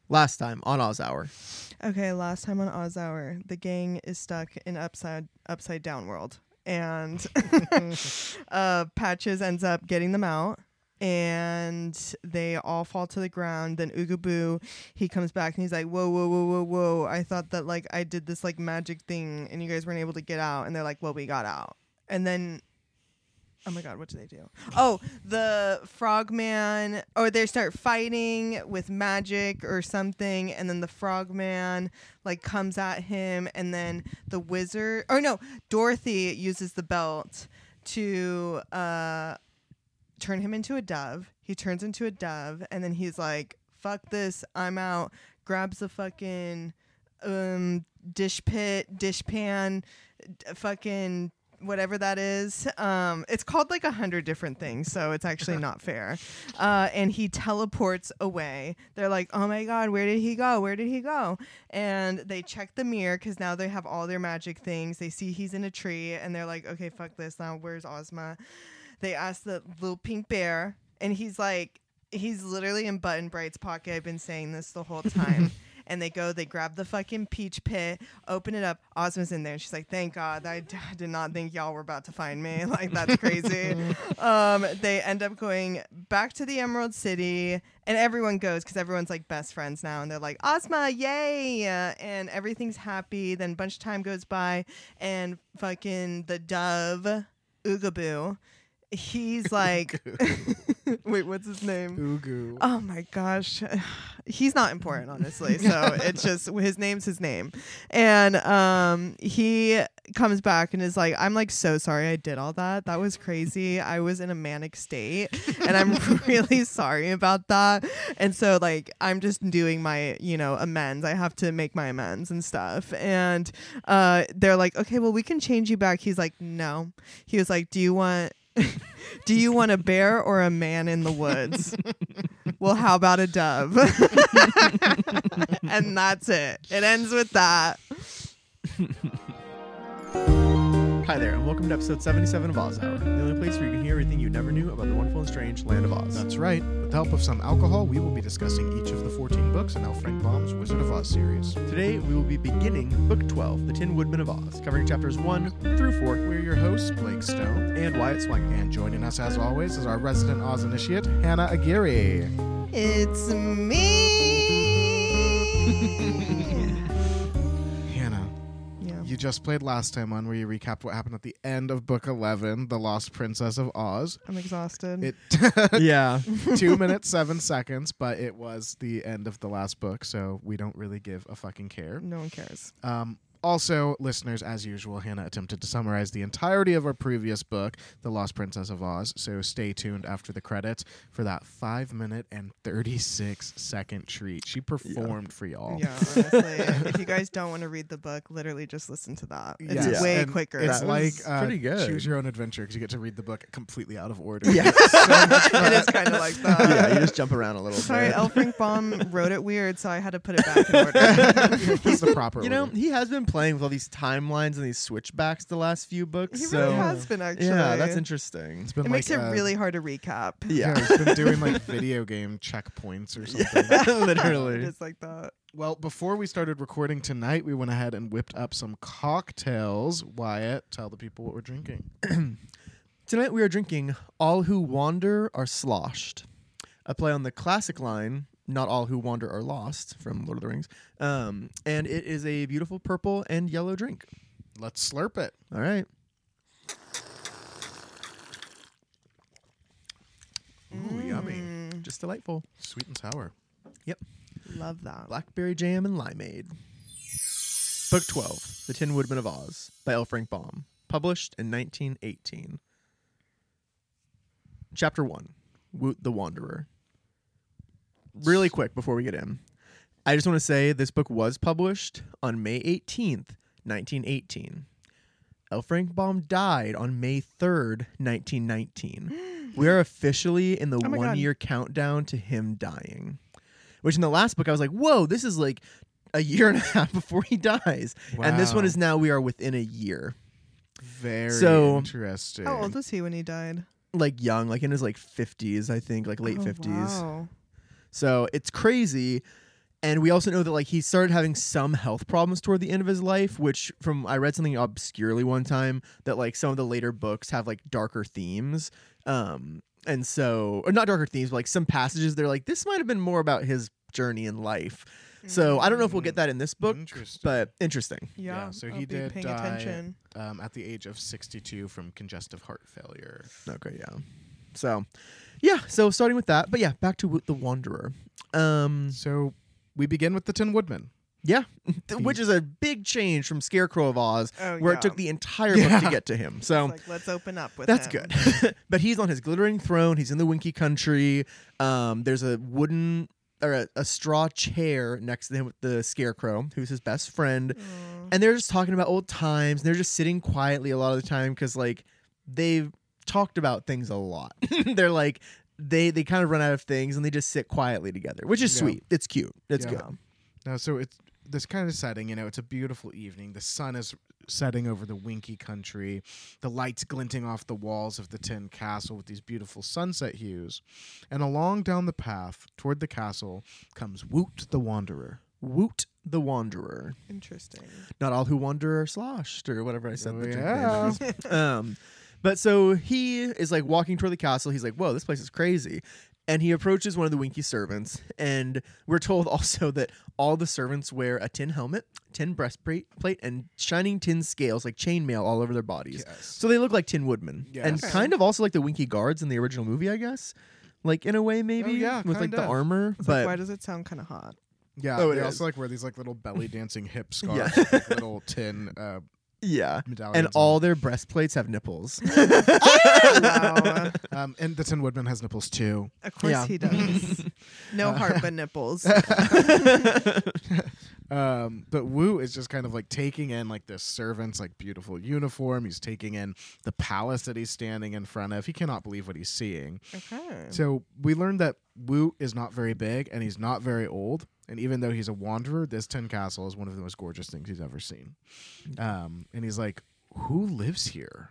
Last time on Oz Hour. Okay, last time on Oz Hour, the gang is stuck in upside down world, and Patches ends up getting them out, and they all fall to the ground. Then Oogaboo, he comes back and he's like, whoa, whoa, whoa, whoa, whoa! I thought that like I did this like magic thing, and you guys weren't able to get out. And they're like, well, we got out. And then, oh my God, what do they do? Oh, the frogman, or they start fighting with magic or something, and then the frogman like comes at him, and then the wizard, or no, Dorothy uses the belt to turn him into a dove. He turns into a dove, and then he's like, fuck this, I'm out. Grabs the fucking dishpan, fucking whatever that is. It's called like 100 different things, so it's actually not fair. And he teleports away. They're like, oh my God, where did he go? Where did he go? And they check the mirror because now they have all their magic things. They see he's in a tree, and they're like, okay, fuck this. Now where's Ozma? They ask the little pink bear, and he's like, he's literally in Button Bright's pocket. I've been saying this the whole time. And they grab the fucking peach pit, open it up. Ozma's in there. And she's like, thank God. I did not think y'all were about to find me. Like, that's crazy. They end up going back to the Emerald City, and everyone goes because everyone's like best friends now. And they're like, Ozma, yay. And everything's happy. Then a bunch of time goes by, and fucking the dove, Oogaboo, he's like, wait, what's his name? Ugu. Oh my gosh. He's not important, honestly. So it's just his name's his name. And he comes back and is like, I'm like so sorry I did all that. That was crazy. I was in a manic state, and I'm really sorry about that. And so like I'm just doing my, amends. I have to make my amends and stuff. And they're like, okay, well, we can change you back. He's like, no. He was like, do you want a bear or a man in the woods? Well, how about a dove? And that's it. It ends with that. Hi there, and welcome to episode 77 of Oz Hour, the only place where you can hear everything you never knew about the wonderful and strange land of Oz. That's right. With the help of some alcohol, we will be discussing each of the 14 books in L. Frank Baum's Wizard of Oz series. Today, we will be beginning Book 12, The Tin Woodman of Oz, covering chapters 1 through 4. We're your hosts, Blake Stone And Wyatt Swank. and joining us as always is our resident Oz initiate, Hannah Aguirre. It's me. Hannah, Yeah. you just played last time on where you recapped what happened at the end of Book 11, The Lost Princess of Oz. I'm exhausted. It Yeah. 2 minutes, 7 seconds, but it was the end of the last book, so we don't really give a fucking care. No one cares. Also, listeners, as usual, Hannah attempted to summarize the entirety of our previous book, The Lost Princess of Oz, so stay tuned after the credits for that 5-minute and 36-second treat. She performed for y'all. Yeah, honestly. If you guys don't want to read the book, literally just listen to that. It's Yes. way And quicker. It's That like was pretty good. Choose Your Own Adventure because you get to read the book completely out of order. Yeah. It is kind of like that. Yeah, you just jump around a little Sorry, bit. L. Frank Baum wrote it weird, so I had to put it back in order. It's the proper You know, order. he has been playing with all these timelines and these switchbacks the last few books. He so really has been, actually. yeah, that's interesting. It's been It makes like, it really hard to recap. Yeah. he's been doing like video game checkpoints or something. Literally. Just like that. Well, before we started recording tonight, we went ahead and whipped up some cocktails. Wyatt, tell the people what we're drinking. Tonight we are drinking All Who Wander Are Sloshed, a play on the classic line, Not All Who Wander Are Lost, from Lord of the Rings. And it is a beautiful purple and yellow drink. Let's slurp it. All right. Ooh, yummy. Just delightful. Sweet and sour. Love that. Blackberry jam and limeade. Book 12, The Tin Woodman of Oz, by L. Frank Baum. Published in 1918. Chapter 1, Woot the Wanderer. Really quick before we get in. I just want to say this book was published on May 18th, 1918. L. Frank Baum died on May 3rd, 1919. We are officially in the Oh my God. 1-year countdown to him dying. Which in the last book I was like, whoa, this is like a year and a half before he dies. And this one Wow. is now we are within a year. Very So- interesting. How old was he when he died? Like young, like in his like 50s, I think, like late 50s. Wow. So it's crazy. And we also know that like he started having some health problems toward the end of his life, which I read something obscurely one time that like some of the later books have like darker themes. And so, or not darker themes, but like some passages they're like, this might have been more about his journey in life. So I don't know if we'll get that in this book, but interesting. Yeah, so I'll he be did paying die attention. at the age of 62 from congestive heart failure. Okay, yeah. So, yeah, so starting with that, but yeah, back to the Wanderer. So we begin with the Tin Woodman. Yeah, which is a big change from Scarecrow of Oz, where it took the entire book to get to him. So It's like, let's open up with that's him. good. But he's on his glittering throne. He's in the Winky Country. There's a wooden or a straw chair next to him with the Scarecrow, who's his best friend. And they're just talking about old times. And they're just sitting quietly a lot of the time because like they've talked about things a lot. They're like they kind of run out of things and they just sit quietly together, which is sweet. It's cute. It's good. Now, so it's this kind of setting, it's a beautiful evening. The sun is setting over the Winky Country, the lights glinting off the walls of the Tin Castle with these beautiful sunset hues. And along down the path toward the castle comes Woot the Wanderer. Woot the Wanderer. Interesting. Not all who wander are sloshed, or whatever I said. Oh, the joke yeah. name is. But so he is like walking toward the castle. He's like, whoa, this place is crazy. And he approaches one of the Winky servants, and we're told also that all the servants wear a tin helmet, tin breastplate, and shining tin scales, like chainmail, all over their bodies. Yes. So they look like Tin Woodmen, Yes. and kind of also like the Winky guards in the original movie, I guess. Like in a way, maybe yeah, with like kind the of. armor. It's But like, why does it sound kind of hot? Yeah, Oh, it they is. also like wear these like little belly dancing hip scarves, Yeah. with, like, little tin yeah, medallions. and all their breastplates have nipples. Wow. and the Tin Woodman has nipples too. Of course Yeah. he does. No heart but nipples. But Wu is just kind of like taking in like this servant's like beautiful uniform. He's taking in the palace that he's standing in front of. He cannot believe what he's seeing. Okay. So we learned that Wu is not very big and he's not very old. And even though he's a wanderer, this tin castle is one of the most gorgeous things he's ever seen. And he's like, who lives here?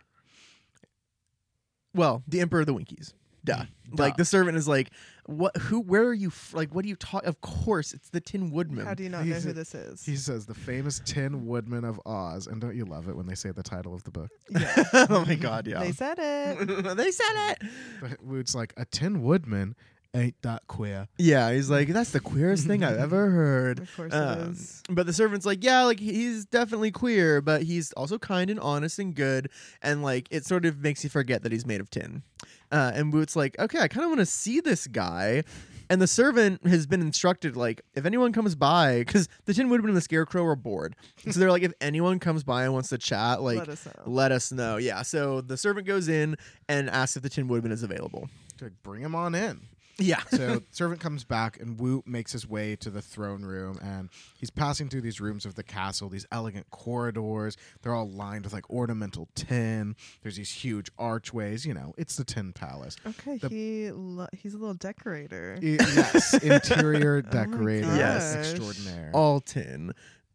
Well, the Emperor of the Winkies. Duh. Like the servant is like, what? Who? Where are you? Like, what do you talk? Of course, it's the Tin Woodman. How do you not know who this is? He says the famous Tin Woodman of Oz. And don't you love it when they say the title of the book? Yeah. Oh my God! Yeah, They said it. they said it. But Wu's like, a Tin Woodman ain't that queer. Yeah, he's like, that's the queerest thing I've ever heard. Of course it is. But the servant's like, yeah, like he's definitely queer, but he's also kind and honest and good, and like it sort of makes you forget that he's made of tin. And Woot's like, okay, I kind of want to see this guy. And the servant has been instructed, like, if anyone comes by, because the Tin Woodman and the Scarecrow are bored. So they're like, if anyone comes by and wants to chat, like, Let us know. Yeah. So the servant goes in and asks if the Tin Woodman is available. To bring him on in. Yeah. So servant comes back and Wu makes his way to the throne room, and he's passing through these rooms of the castle, these elegant corridors. They're all lined with like ornamental tin. There's these huge archways. It's the Tin Palace. Okay, he's a little decorator. Yes, interior decorator. Yes. Extraordinaire. All tin.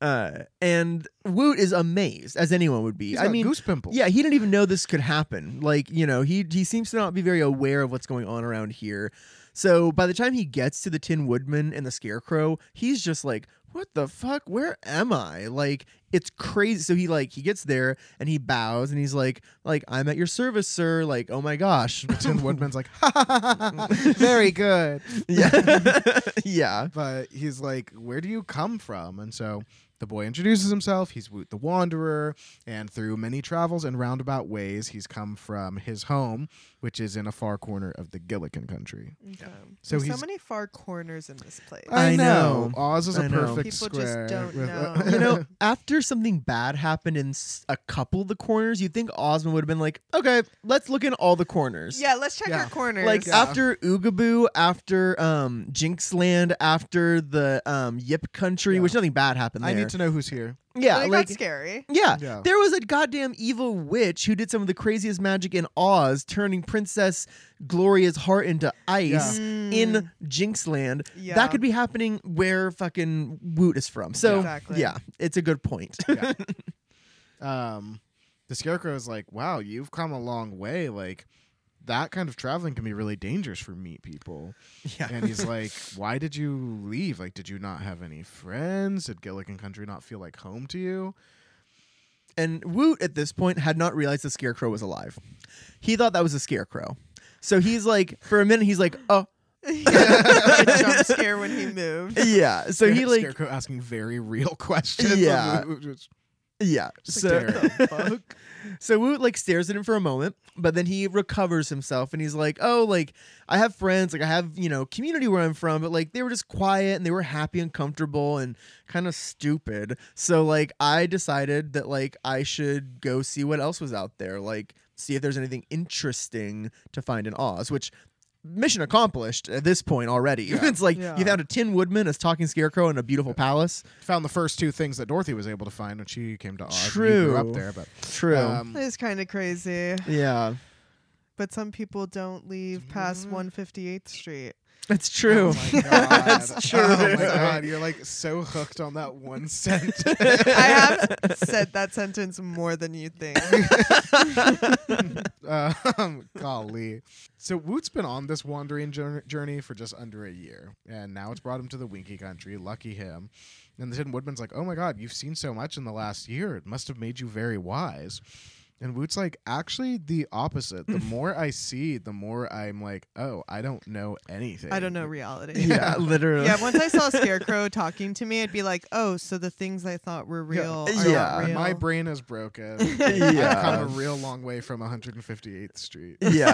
And Woot is amazed, as anyone would be. He's I got mean, goose pimples. yeah, he didn't even know this could happen. Like, he seems to not be very aware of what's going on around here. So by the time he gets to the Tin Woodman and the Scarecrow, he's just like, what the fuck? Where am I? Like, it's crazy. So he gets there and he bows and he's like, I'm at your service, sir. Like, oh my gosh. The Tin Woodman's like, ha ha ha ha, very good. Yeah. Yeah. But he's like, where do you come from? And so the boy introduces himself. He's Woot the Wanderer, and through many travels and roundabout ways, he's come from his home, which is in a far corner of the Gillikin country. Okay. So There's he's- so many far corners in this place. I know. Oz is I a know. perfect People square. just don't with- know. After something bad happened in a couple of the corners, you'd think Osmond would have been like, okay, let's look in all the corners. Yeah, let's check Yeah. our corners. Like Yeah. after Oogaboo, after Jinxland, after the Yip Country, Yeah. which nothing bad happened there. I need to know who's here. Yeah, But it like got scary. yeah, Yeah. there was a goddamn evil witch who did some of the craziest magic in Oz, turning Princess Gloria's heart into ice in Jinxland. Yeah. That could be happening where fucking Woot is from. So Exactly. yeah, it's a good point. Yeah. The Scarecrow is like, wow, you've come a long way. Like, that kind of traveling can be really dangerous for meat people. Yeah. And he's like, why did you leave? Like, did you not have any friends? Did Gilligan Country not feel like home to you? And Woot at this point had not realized the scarecrow was alive. He thought that was a scarecrow. So he's like, for a minute, he's like, oh. A jump scare when he moved. Yeah. So he like, Scarecrow asking very real questions. Yeah. yeah. Just So, like, "What the fuck?" so Woot like stares at him for a moment, but then he recovers himself and he's like, oh, like I have friends, like I have, community where I'm from, but like they were just quiet and they were happy and comfortable and kind of stupid. So like I decided that like I should go see what else was out there, like see if there's anything interesting to find in Oz, which mission accomplished at this point already. Yeah. It's like Yeah. you found a Tin Woodman, a talking scarecrow, and a beautiful palace. Found the first two things that Dorothy was able to find when she came to Oz. and you True. grew up there, but True. It's kind of crazy. Yeah. But some people don't leave past 158th Street. It's true. Oh my God. That's true. Oh my God, you're like so hooked on that one sentence. I have said that sentence more than you think. Golly. So Woot's been on this wandering journey for just under a year, and now it's brought him to the Winky Country. Lucky him. And the Tin Woodman's like, oh my God, you've seen so much in the last year. It must have made you very wise. And Woot's like, actually, the opposite. The more I see, the more I'm like, oh, I don't know anything. I don't know reality. Yeah, literally. Yeah, once I saw a scarecrow talking to me, I'd be like, oh, so the things I thought were real are Yeah. not real. My brain is broken. Yeah. I've come a real long way from 158th Street.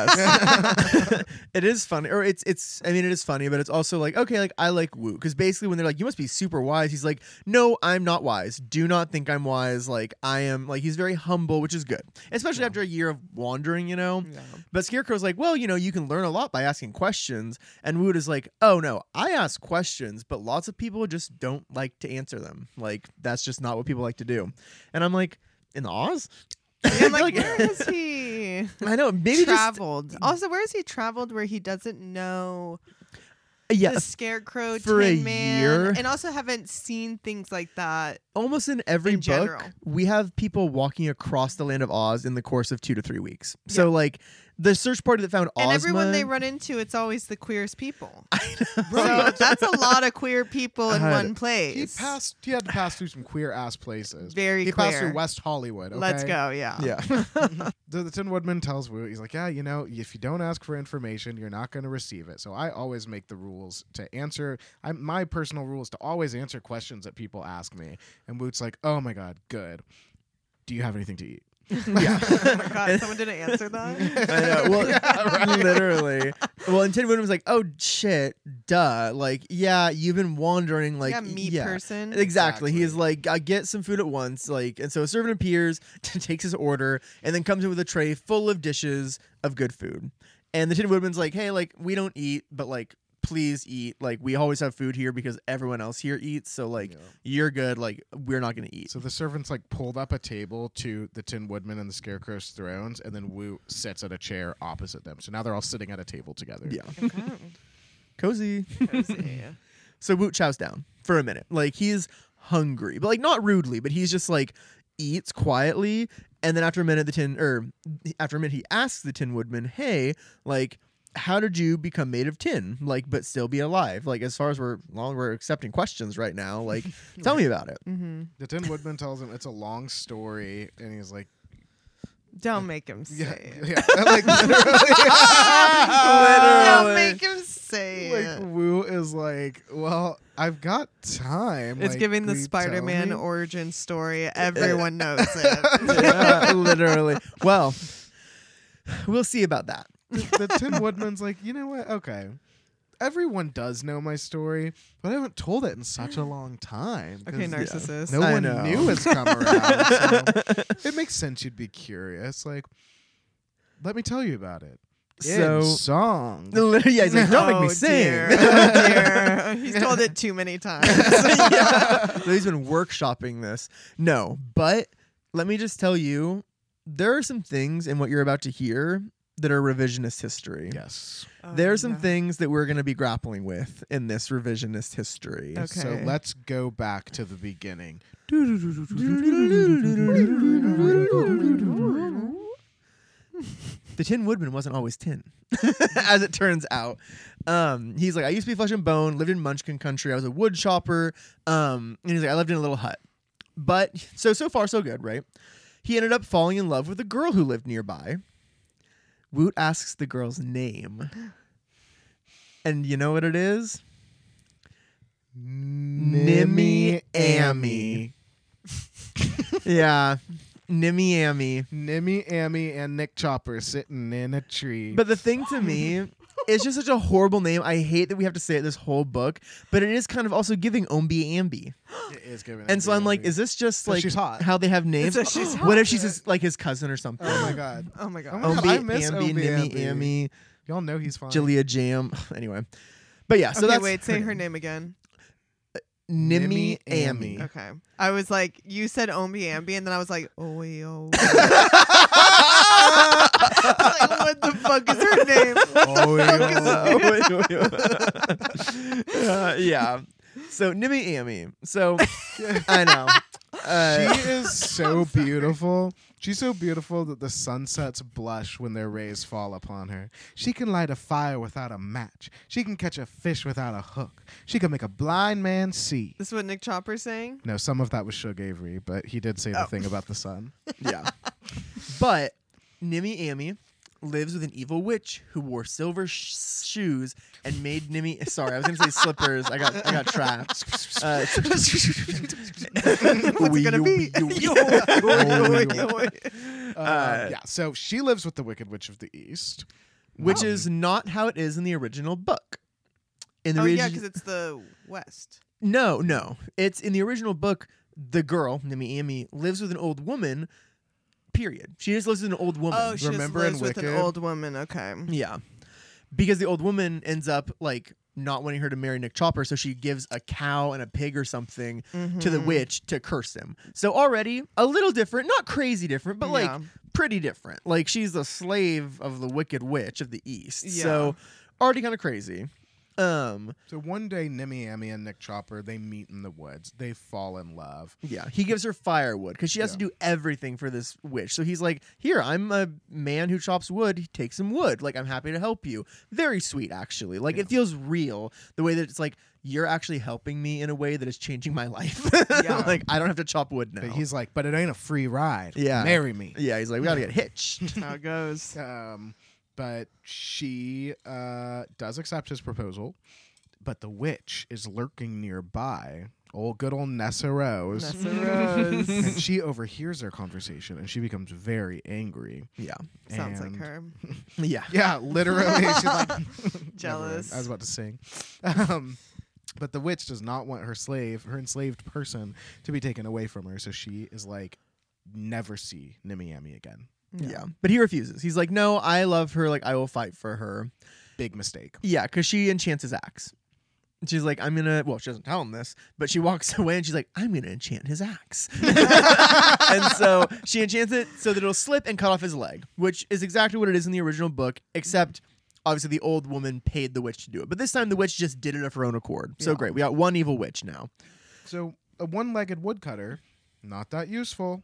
Yes. It is funny, or it's I mean it is funny, but it's also like, okay, like I like Woot, because basically when they're like, you must be super wise, he's like, no, I'm not wise, do not think I'm wise, like I am, like he's very humble, which is good, especially after a year of wandering, Yeah. But Scarecrow's like, well, you can learn a lot by asking questions, and Woot is like, oh no, I ask questions, but lots of people just don't like to answer them, like that's just not what people like to do. And I'm like, in Oz? I'm like, where has he I know, maybe traveled? Also, where has he traveled where he doesn't know just the Scarecrow, for a Tin Man, year. and also haven't seen things like that? Almost in every In book, general. we have people walking across the land of Oz in the course of 2 to 3 weeks. So, like, the search party that found And Ozma, everyone they run into, it's always the queerest people. So Right. that's a lot of queer people in Uh, one He place. He had to pass through some queer ass places. Very He passed queer. through West Hollywood. Okay? Let's go, yeah. yeah, The Tin Woodman tells Woot, he's like, yeah, if you don't ask for information, you're not going to receive it. So I always make the rules to answer. My personal rule is to always answer questions that people ask me. And Woot's like, oh my God, good. Do you have anything to eat? yeah. Oh my God, someone didn't answer that? I know. Well, literally. Well, and Tin Woodman was like, "Oh shit, duh! Like, yeah, you've been wandering, like, yeah, meat person. Exactly. He's Exactly. like, I get some food at once, like, and so a servant appears, takes his order, and then comes in with a tray full of dishes of good food. And the Tin Woodman's like, hey, like, we don't eat, but like, please eat. Like, we always have food here because everyone else here eats. So like, Yeah. you're good. Like, we're not gonna eat. So the servants like pulled up a table to the Tin Woodman and the Scarecrow's thrones, and then Woot sits at a chair opposite them. So now they're all sitting at a table together. Yeah, Okay. cozy. Cozy. So Woot chows down for a minute. Like, he's hungry, but like not rudely, but he's just like eats quietly. And then after a minute, he asks the Tin Woodman, hey, like, how did you become made of tin, like, but still be alive? Like, as far as we're accepting questions right now, like, tell me about it. Mm-hmm. The Tin Woodman tells him it's a long story, and he's like, Don't make him say yeah, it. yeah. Like, Don't Literally. make him say like it. Woo is like, well, I've got time. It's like, giving the will you Spider-Man tell me? origin story. Everyone knows it. Yeah, literally. Well, we'll see about that. The Tin Woodman's like, you know what? Okay. Everyone does know my story, but I haven't told it in such a long time. 'cause Okay, narcissist. No I one know. knew it's come around. So it makes sense you'd be curious. Like, let me tell you about it. So, In song. yeah, he's like, don't make me Oh, sing. dear. Oh, dear. He's told it too many times. Yeah. So he's been workshopping this. No, but let me just tell you, there are some things in what you're about to hear that are revisionist history. Yes. There are some no. things that we're going to be grappling with in this revisionist history. Okay. So let's go back to the beginning. the Tin Woodman wasn't always tin, as it turns out. He's like, I used to be flesh and bone, lived in Munchkin country. I was a wood chopper. And he's like, I lived in a little hut. But so far, so good, right? He ended up falling in love with a girl who lived nearby. Woot asks the girl's name. And you know what it is? Nimmy Amy. Yeah. Nimmy Amy. Nimmy Amy and Nick Chopper sitting in a tree. But the thing to me, it's just such a horrible name. I hate that we have to say it this whole book, but it is kind of also giving Ombi Ambi. It is giving. And so I'm like, is this just So like she's hot. how they have names? So she's What hot. if she's like his cousin or something? Oh my god. Oh my god. Oh my God, I miss Ombi Ambi, Ombi Nimmy Ambi. Amy, Y'all know he's fine. Julia Jam. Anyway, but yeah, so Okay, that's wait, say her name again. Nimmy Nimmy Amy. Amy. Okay. I was like, you said Ombi Ambi, and then I was like, oh. Like, what the fuck is her name? Yeah. So Nimmy Amy. So I know. She is so beautiful. She's so beautiful that the sunsets blush when their rays fall upon her. She can light a fire without a match. She can catch a fish without a hook. She can make a blind man see. This is what Nick Chopper's saying? No, some of that was Shug Avery, but he did say the thing about the sun. Yeah. But Nimmy Amy lives with an evil witch who wore silver shoes and made Nimmy. Sorry, I was gonna say slippers. I got trapped. What's it gonna be? Yeah, so she lives with the Wicked Witch of the East. Which is not how it is in the original book. In the Oh, yeah, because it's the West. No. It's in the original book. The girl Nimmy Amy lives with an old woman. Period. She just lives with an old woman. Oh, she Remember just in lives with an Wicked? old woman. Okay. Yeah. Because the old woman ends up like not wanting her to marry Nick Chopper, so she gives a cow and a pig or something to the witch to curse him. So already a little different, not crazy different, but like Yeah. pretty different. Like she's the slave of the Wicked Witch of the East. Yeah. So already kind of crazy. So one day, Nimmy Amy and Nick Chopper, they meet in the woods. They fall in love. Yeah, he gives her firewood because she has to do everything for this witch. So he's like, here, I'm a man who chops wood. He takes some wood. Like, I'm happy to help you. Very sweet, actually. Like, it feels real the way that it's like, you're actually helping me in a way that is changing my life. Yeah. Like, I don't have to chop wood now. But he's like, but it ain't a free ride. Yeah. Marry me. Yeah, he's like, we got to get hitched. How it goes. But she does accept his proposal. But the witch is lurking nearby. Good old Nessa Rose. Nessa Rose. And she overhears their conversation and she becomes very angry. Yeah. Sounds like And- her. Yeah. Yeah, literally. She's like Jealous. I was about to sing. But the witch does not want her enslaved person, to be taken away from her. So she is like, never see Nimmy Amy again. Yeah. But he refuses. He's like, no, I love her. Like, I will fight for her. Big mistake. Yeah, because she enchants his axe. She's like, I'm gonna. Well, she doesn't tell him this, but she walks away and she's like, I'm gonna enchant his axe. And so she enchants it so that it'll slip and cut off his leg, which is exactly what it is in the original book, except obviously the old woman paid the witch to do it. But this time the witch just did it of her own accord. So Yeah. great. We got one evil witch now. So a one-legged woodcutter, not that useful.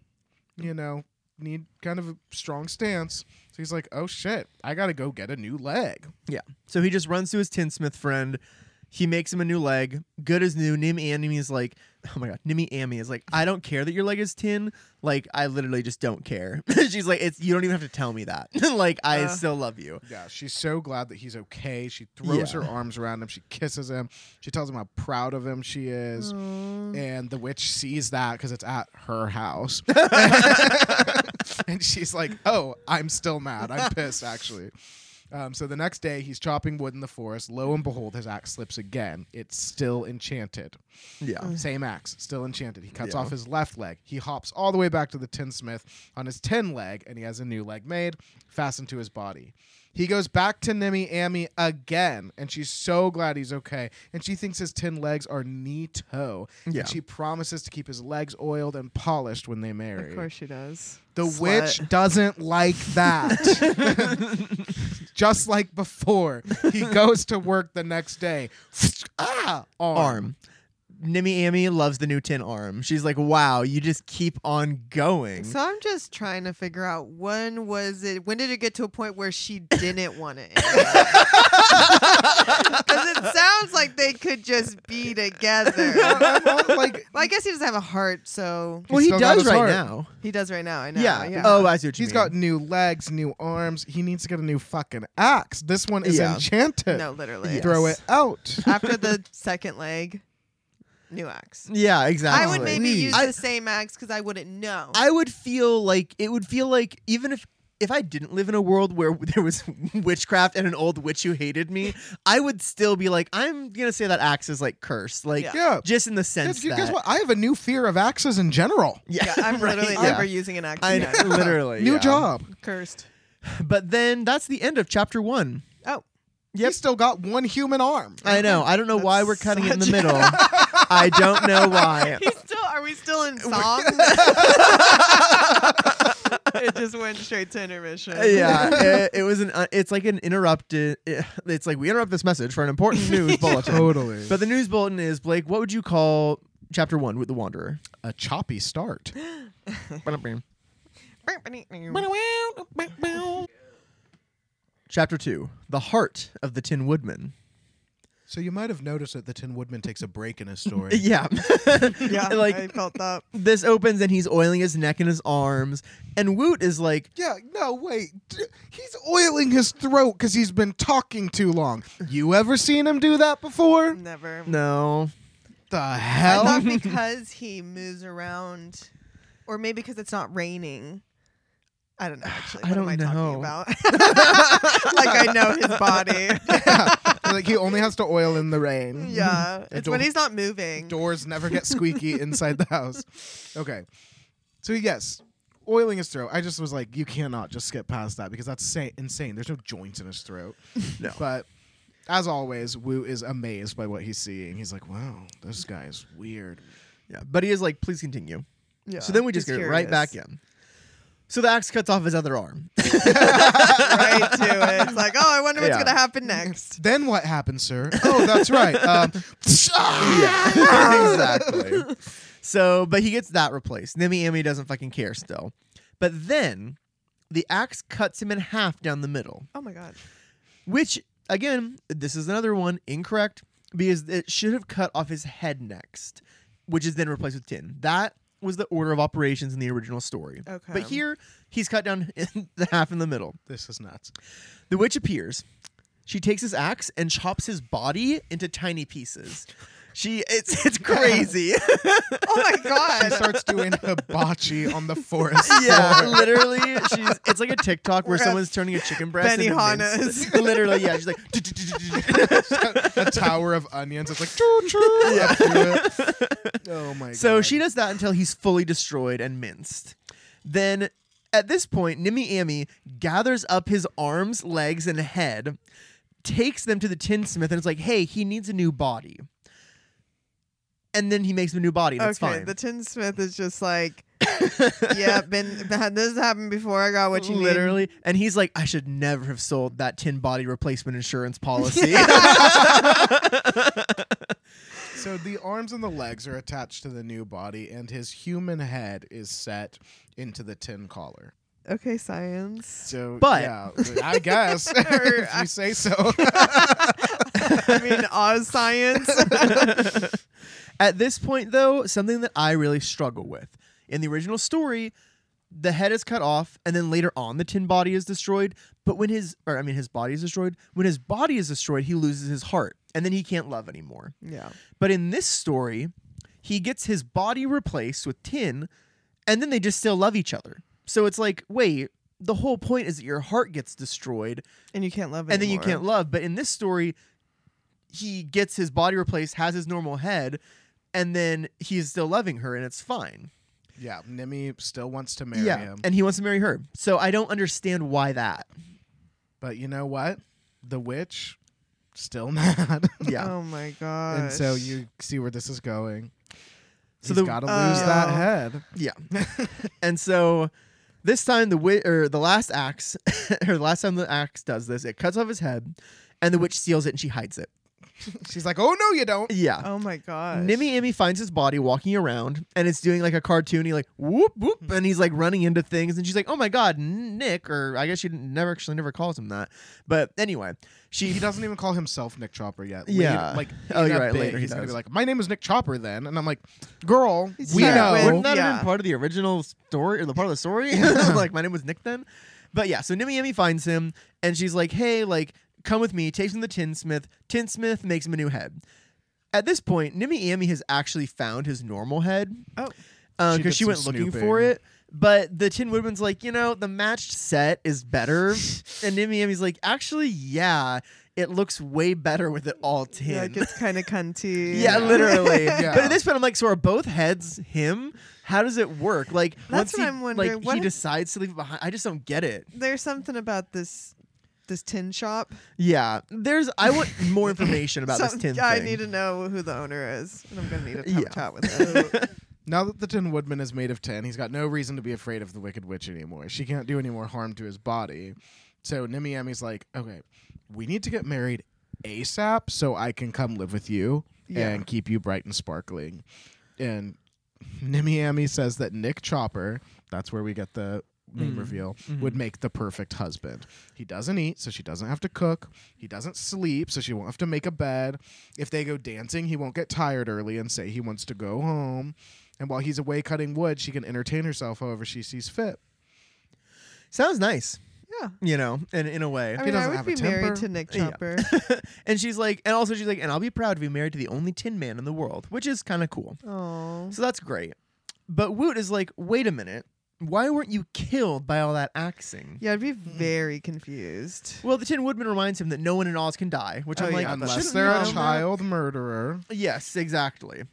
Need kind of a strong stance. So he's like, oh shit, I gotta go get a new leg. Yeah. So he just runs to his tinsmith friend. He makes him a new leg, good as new. Nimmy Amy is like, oh my god, Nimmy Amy is like, I don't care that your leg is tin. Like, I literally just don't care. She's like, you don't even have to tell me that. Like, I still love you. Yeah, she's so glad that he's okay. She throws Yeah. her arms around him. She kisses him. She tells him how proud of him she is. And the witch sees that because it's at her house. And she's like, oh, I'm still mad. I'm pissed, actually. So the next day, he's chopping wood in the forest. Lo and behold, his axe slips again. It's still enchanted. Yeah. Same axe, still enchanted. He cuts Yeah. off his left leg. He hops all the way back to the tinsmith on his tin leg, and he has a new leg made, fastened to his body. He goes back to Nimmy Amy again, and she's so glad he's okay. And she thinks his tin legs are neato. Yeah. And she promises to keep his legs oiled and polished when they marry. Of course she does. The Slut. witch doesn't like that. Just like before, he goes to work the next day. Arm. Nimmy Amy loves the new tin arm. She's like, wow, you just keep on going. So I'm just trying to figure out when did it get to a point where she didn't want it? Because it sounds like they could just be together. Well, I guess he doesn't have a heart, so Well, he still got does his right heart. now. he does right now. I know. Yeah. Oh, I see what you He's mean. got new legs, new arms. He needs to get a new fucking axe. This one is Yeah. enchanted. No, literally. Yes. Throw it out. After the second leg, new axe. Yeah, exactly. I would maybe use I- the same axe because I wouldn't know. I would feel like even if I didn't live in a world where there was witchcraft and an old witch who hated me, I would still be like, I'm gonna say that axe is like cursed, like Yeah. just in the sense Guess that what? I have a new fear of axes in general. yeah, I'm right, literally yeah. never using an axe I again. literally New yeah. job. Cursed. But then that's the end of chapter 1. Oh, Yep. He's still got one human arm. I know. I don't know why That's we're cutting it in the such- middle. I don't know why. are we still in song? It just went straight to intermission. Yeah, it was it's like an interrupted. It's like we interrupt this message for an important news bulletin. Totally. But the news bulletin is, Blake, what would you call chapter 1 with the Wanderer? A choppy start. Chapter 2, the heart of the Tin Woodman. So you might have noticed that the Tin Woodman takes a break in his story. Yeah. Yeah, Like- I felt that. This opens and he's oiling his neck and his arms. And Woot is like, Yeah, no, wait. He's oiling his throat because he's been talking too long. You ever seen him do that before? Never. no. The I hell? thought because he moves around, or maybe because it's not raining. I don't know. Actually, I what don't am I know. talking about? Like I know his body. Like he only has to oil in the rain. Yeah, The it's when he's not moving. Doors never get squeaky inside the house. Okay. So yes, oiling his throat. I just was like, you cannot just skip past that because that's insane. There's no joints in his throat. No. But as always, Wu is amazed by what he's seeing. He's like, wow, this guy is weird. Yeah. But he is like, please continue. Yeah, So then we just he's get right curious. back in. So the axe cuts off his other arm. right to it. It's like, oh, I wonder what's Yeah. gonna happen next. Then what happened, sir? Oh, that's right. Exactly. So, but he gets that replaced. Nimmy Amy doesn't fucking care still. But then the axe cuts him in half down the middle, Oh my god. which, again, this is another one incorrect because it should have cut off his head next, which is then replaced with tin. That was the order of operations in the original story. Okay. But here, he's cut down the half in the middle. This is nuts. The witch appears. She takes his axe and chops his body into tiny pieces. It's crazy. Oh my She god. starts doing hibachi on the forest Yeah, floor. literally. It's like a TikTok where We're at someone's turning a chicken breast into Benihana's. mince. Literally, yeah. She's like, A tower of onions. It's like, choo choo. Yeah. up to it. Oh my god. so she does that until he's fully destroyed and minced. Then at this point, Nimmy Amy gathers up his arms, legs, and head, takes them to the tinsmith, and it's like, hey, he needs a new body. And then he makes him a new body, and it's Okay, fine. the tinsmith is just like, yeah, had this happened before. I got what you need. Literally. And he's like, I should never have sold that tin body replacement insurance policy. So the arms and the legs are attached to the new body, and his human head is set into the tin collar. Okay, science. So, But- yeah, I guess if you say so. I mean, Oz science. At this point, though, something that I really struggle with. In the original story, the head is cut off, and then later on, the tin body is destroyed. But when his body is destroyed. When his body is destroyed, he loses his heart, and then he can't love anymore. Yeah. But in this story, he gets his body replaced with tin, and then they just still love each other. So it's like, wait, the whole point is that your heart gets destroyed, And you can't love and then you anymore. can't love. But in this story, he gets his body replaced, has his normal head, and then he's still loving her, and it's fine. Yeah, Nimmy still wants to marry him. And he wants to marry her. So I don't understand why that. But you know what? The witch still mad. Yeah. Oh my god. And so you see where this is going. So He's the- got to lose that Oh. head. Yeah. And so this time the last axe or the last time the axe does this, it cuts off his head, and the witch steals it and she hides it. She's like, oh, no, you don't. Yeah. Oh my gosh. Nimmy Amy finds his body walking around, and it's doing like a cartoony like whoop whoop, and he's like running into things, and she's like, "Oh my god, Nick!" Or I guess she never calls him that. But anyway, He doesn't even call himself Nick Chopper yet. Yeah. Like, Oh, in you're a right, bit, later he he's gonna be does. like, my name is Nick Chopper then, and I'm like, girl, He's we set know. with- Wouldn't that have Yeah. been part of the original story or the part of the story? Like, my name was Nick then. But yeah, so Nimmy Amy finds him, and she's like, "Hey, like, come with me." Takes him to Tinsmith. Tinsmith makes him a new head. At this point, Nimmy Amy has actually found his normal head. Oh. She did Because she some went looking snooping. for it. But the Tin Woodman's like, the matched set is better. And Nimmy Amy's like, actually, yeah, it looks way better with it all tin. Yeah, it gets kind of cunty. Yeah, literally. Yeah. But at this point, I'm like, so are both heads him? How does it work? Like, That's once what he, I'm wondering. like, What he if- decides to leave it behind. I just don't get it. There's something about this tin shop. Yeah, I want more information about this tin I thing. need to know who the owner is, and I'm gonna need to Yeah. chat with him. Now that the Tin Woodman is made of tin, he's got no reason to be afraid of the Wicked Witch anymore. She can't do any more harm to his body. So Nimmy Amy's like, okay, we need to get married ASAP so I can come live with you Yeah. and keep you bright and sparkling. And Nimmy Amy says that Nick Chopper, that's where we get the name reveal, would make the perfect husband. He doesn't eat, so she doesn't have to cook. He doesn't sleep, so she won't have to make a bed. If they go dancing, he won't get tired early and say he wants to go home. And while he's away cutting wood, she can entertain herself however she sees fit. Sounds nice, Yeah. in a way. I mean, I doesn't would have a be married temper. to Nick Yeah. Chopper. And she's like, and I'll be proud to be married to the only tin man in the world, which is kind of cool. Oh. So that's great. But Woot is like, wait a minute. Why weren't you killed by all that axing? Yeah, I'd be very confused. Well, the Tin Woodman reminds him that no one in Oz can die, which Oh, I'm like, yeah, Unless shouldn't they're you a know that? child murderer. Yes, exactly.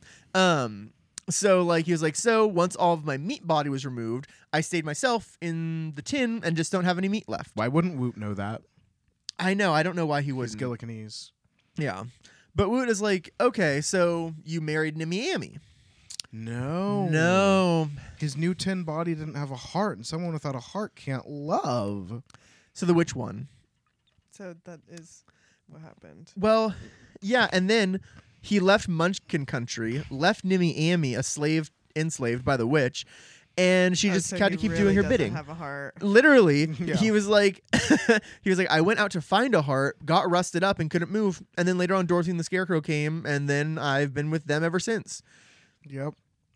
So like he was like, so once all of my meat body was removed, I stayed myself in the tin and just don't have any meat left. Why wouldn't Woot know that? I know. I don't know why he He's wouldn't. Gilliganese. Yeah. But Woot is like, okay, so you married Nimmy Amy. No. No. His new tin body didn't have a heart, and someone without a heart can't love. So the which one? So that is what happened. Well, yeah, and then he left Munchkin Country, left Nimmy Amy enslaved by the witch, and she just so had he to keep really doing her doesn't bidding. Have a heart. Literally, Yeah. he was like, I went out to find a heart, got rusted up, and couldn't move. And then later on, Dorothy and the Scarecrow came, and then I've been with them ever since. Yep.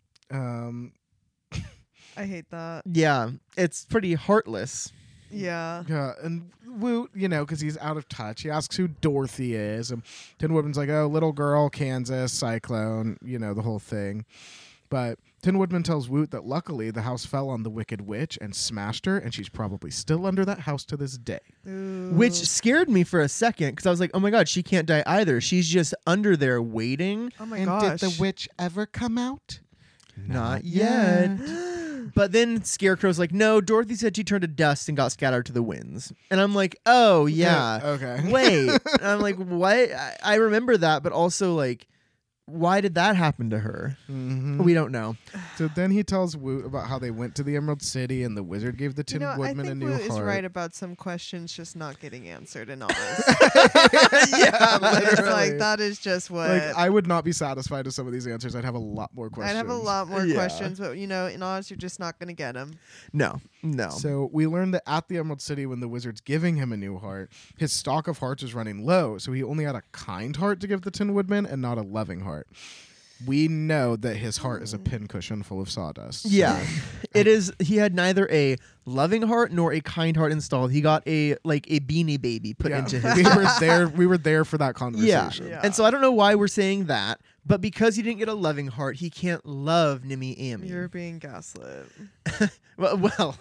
I hate that. Yeah, it's pretty heartless. Yeah. Yeah, and Woot, because he's out of touch, he asks who Dorothy is, and Tin Woodman's like, oh, little girl, Kansas, cyclone, the whole thing. But Tin Woodman tells Woot that luckily the house fell on the Wicked Witch and smashed her, and she's probably still under that house to this day. Ooh. Which scared me for a second because I was like, oh my God, she can't die either. She's just under there waiting. Oh my and gosh. did the witch ever come out? Not yet. But then Scarecrow's like, no, Dorothy said she turned to dust and got scattered to the winds. And I'm like, oh, yeah. Okay. Wait. And I'm like, what? I remember that, but also, like, why did that happen to her? Mhm. We don't know. So then he tells Woot about how they went to the Emerald City and the wizard gave the Tin I Woodman a think new Woot heart. is right about some questions just not getting answered in Oz. Yeah, It's like that is just what Like, I would not be satisfied with some of these answers. I'd have a lot more questions. I'd have a lot more Yeah. questions, but in Oz you're just not going to get them. No. So we learned that at the Emerald City, when the wizard's giving him a new heart, his stock of hearts was running low. So he only had a kind heart to give the Tin Woodman and not a loving heart. We know that his heart is a pincushion full of sawdust. Yeah. It is. He had neither a loving heart nor a kind heart installed. He got a Beanie Baby put Yeah. into his. We were there for that conversation. Yeah. And so I don't know why we're saying that, but because he didn't get a loving heart, he can't love Nimmy Amy. You're being gaslit. Well,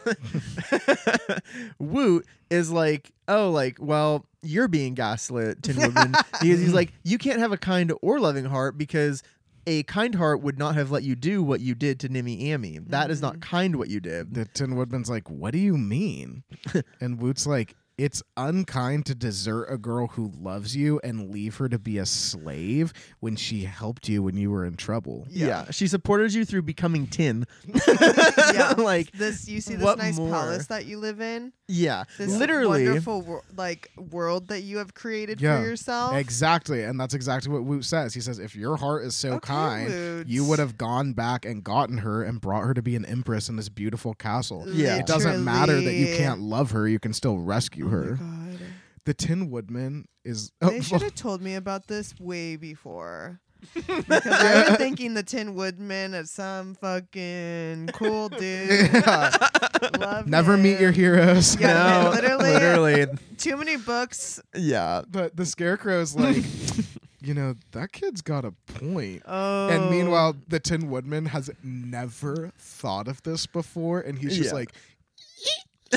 Woot is like, well, you're being gaslit, Tin Woodman. Because he's like, you can't have a kind or loving heart because a kind heart would not have let you do what you did to Nimmy Amy. That is not kind what you did. The Tin Woodman's like, what do you mean? And Woot's like, it's unkind to desert a girl who loves you and leave her to be a slave when she helped you when you were in trouble. Yeah. She supported you through becoming tin. Yeah. Like, This, you see this what nice more? palace that you live in? yeah. This Literally. wonderful world that you have created Yeah. for yourself. Exactly, and that's exactly what Woot says. He says, if your heart is so Okay, kind, Woots. you would have gone back and gotten her and brought her to be an empress in this beautiful castle. Yeah. It doesn't matter that you Literally. can't love her, you can still rescue Oh her. my God. The Tin Woodman is... They should have told me about this way before. Because I've been thinking the Tin Woodman as some fucking cool dude. Love Never meet your him. heroes. Yeah. No, literally. literally. Too many books. Yeah. But the Scarecrow's like, you know, that kid's got a point. Oh. And meanwhile, the Tin Woodman has never thought of this before, and he's just Yeah. like, Yeah.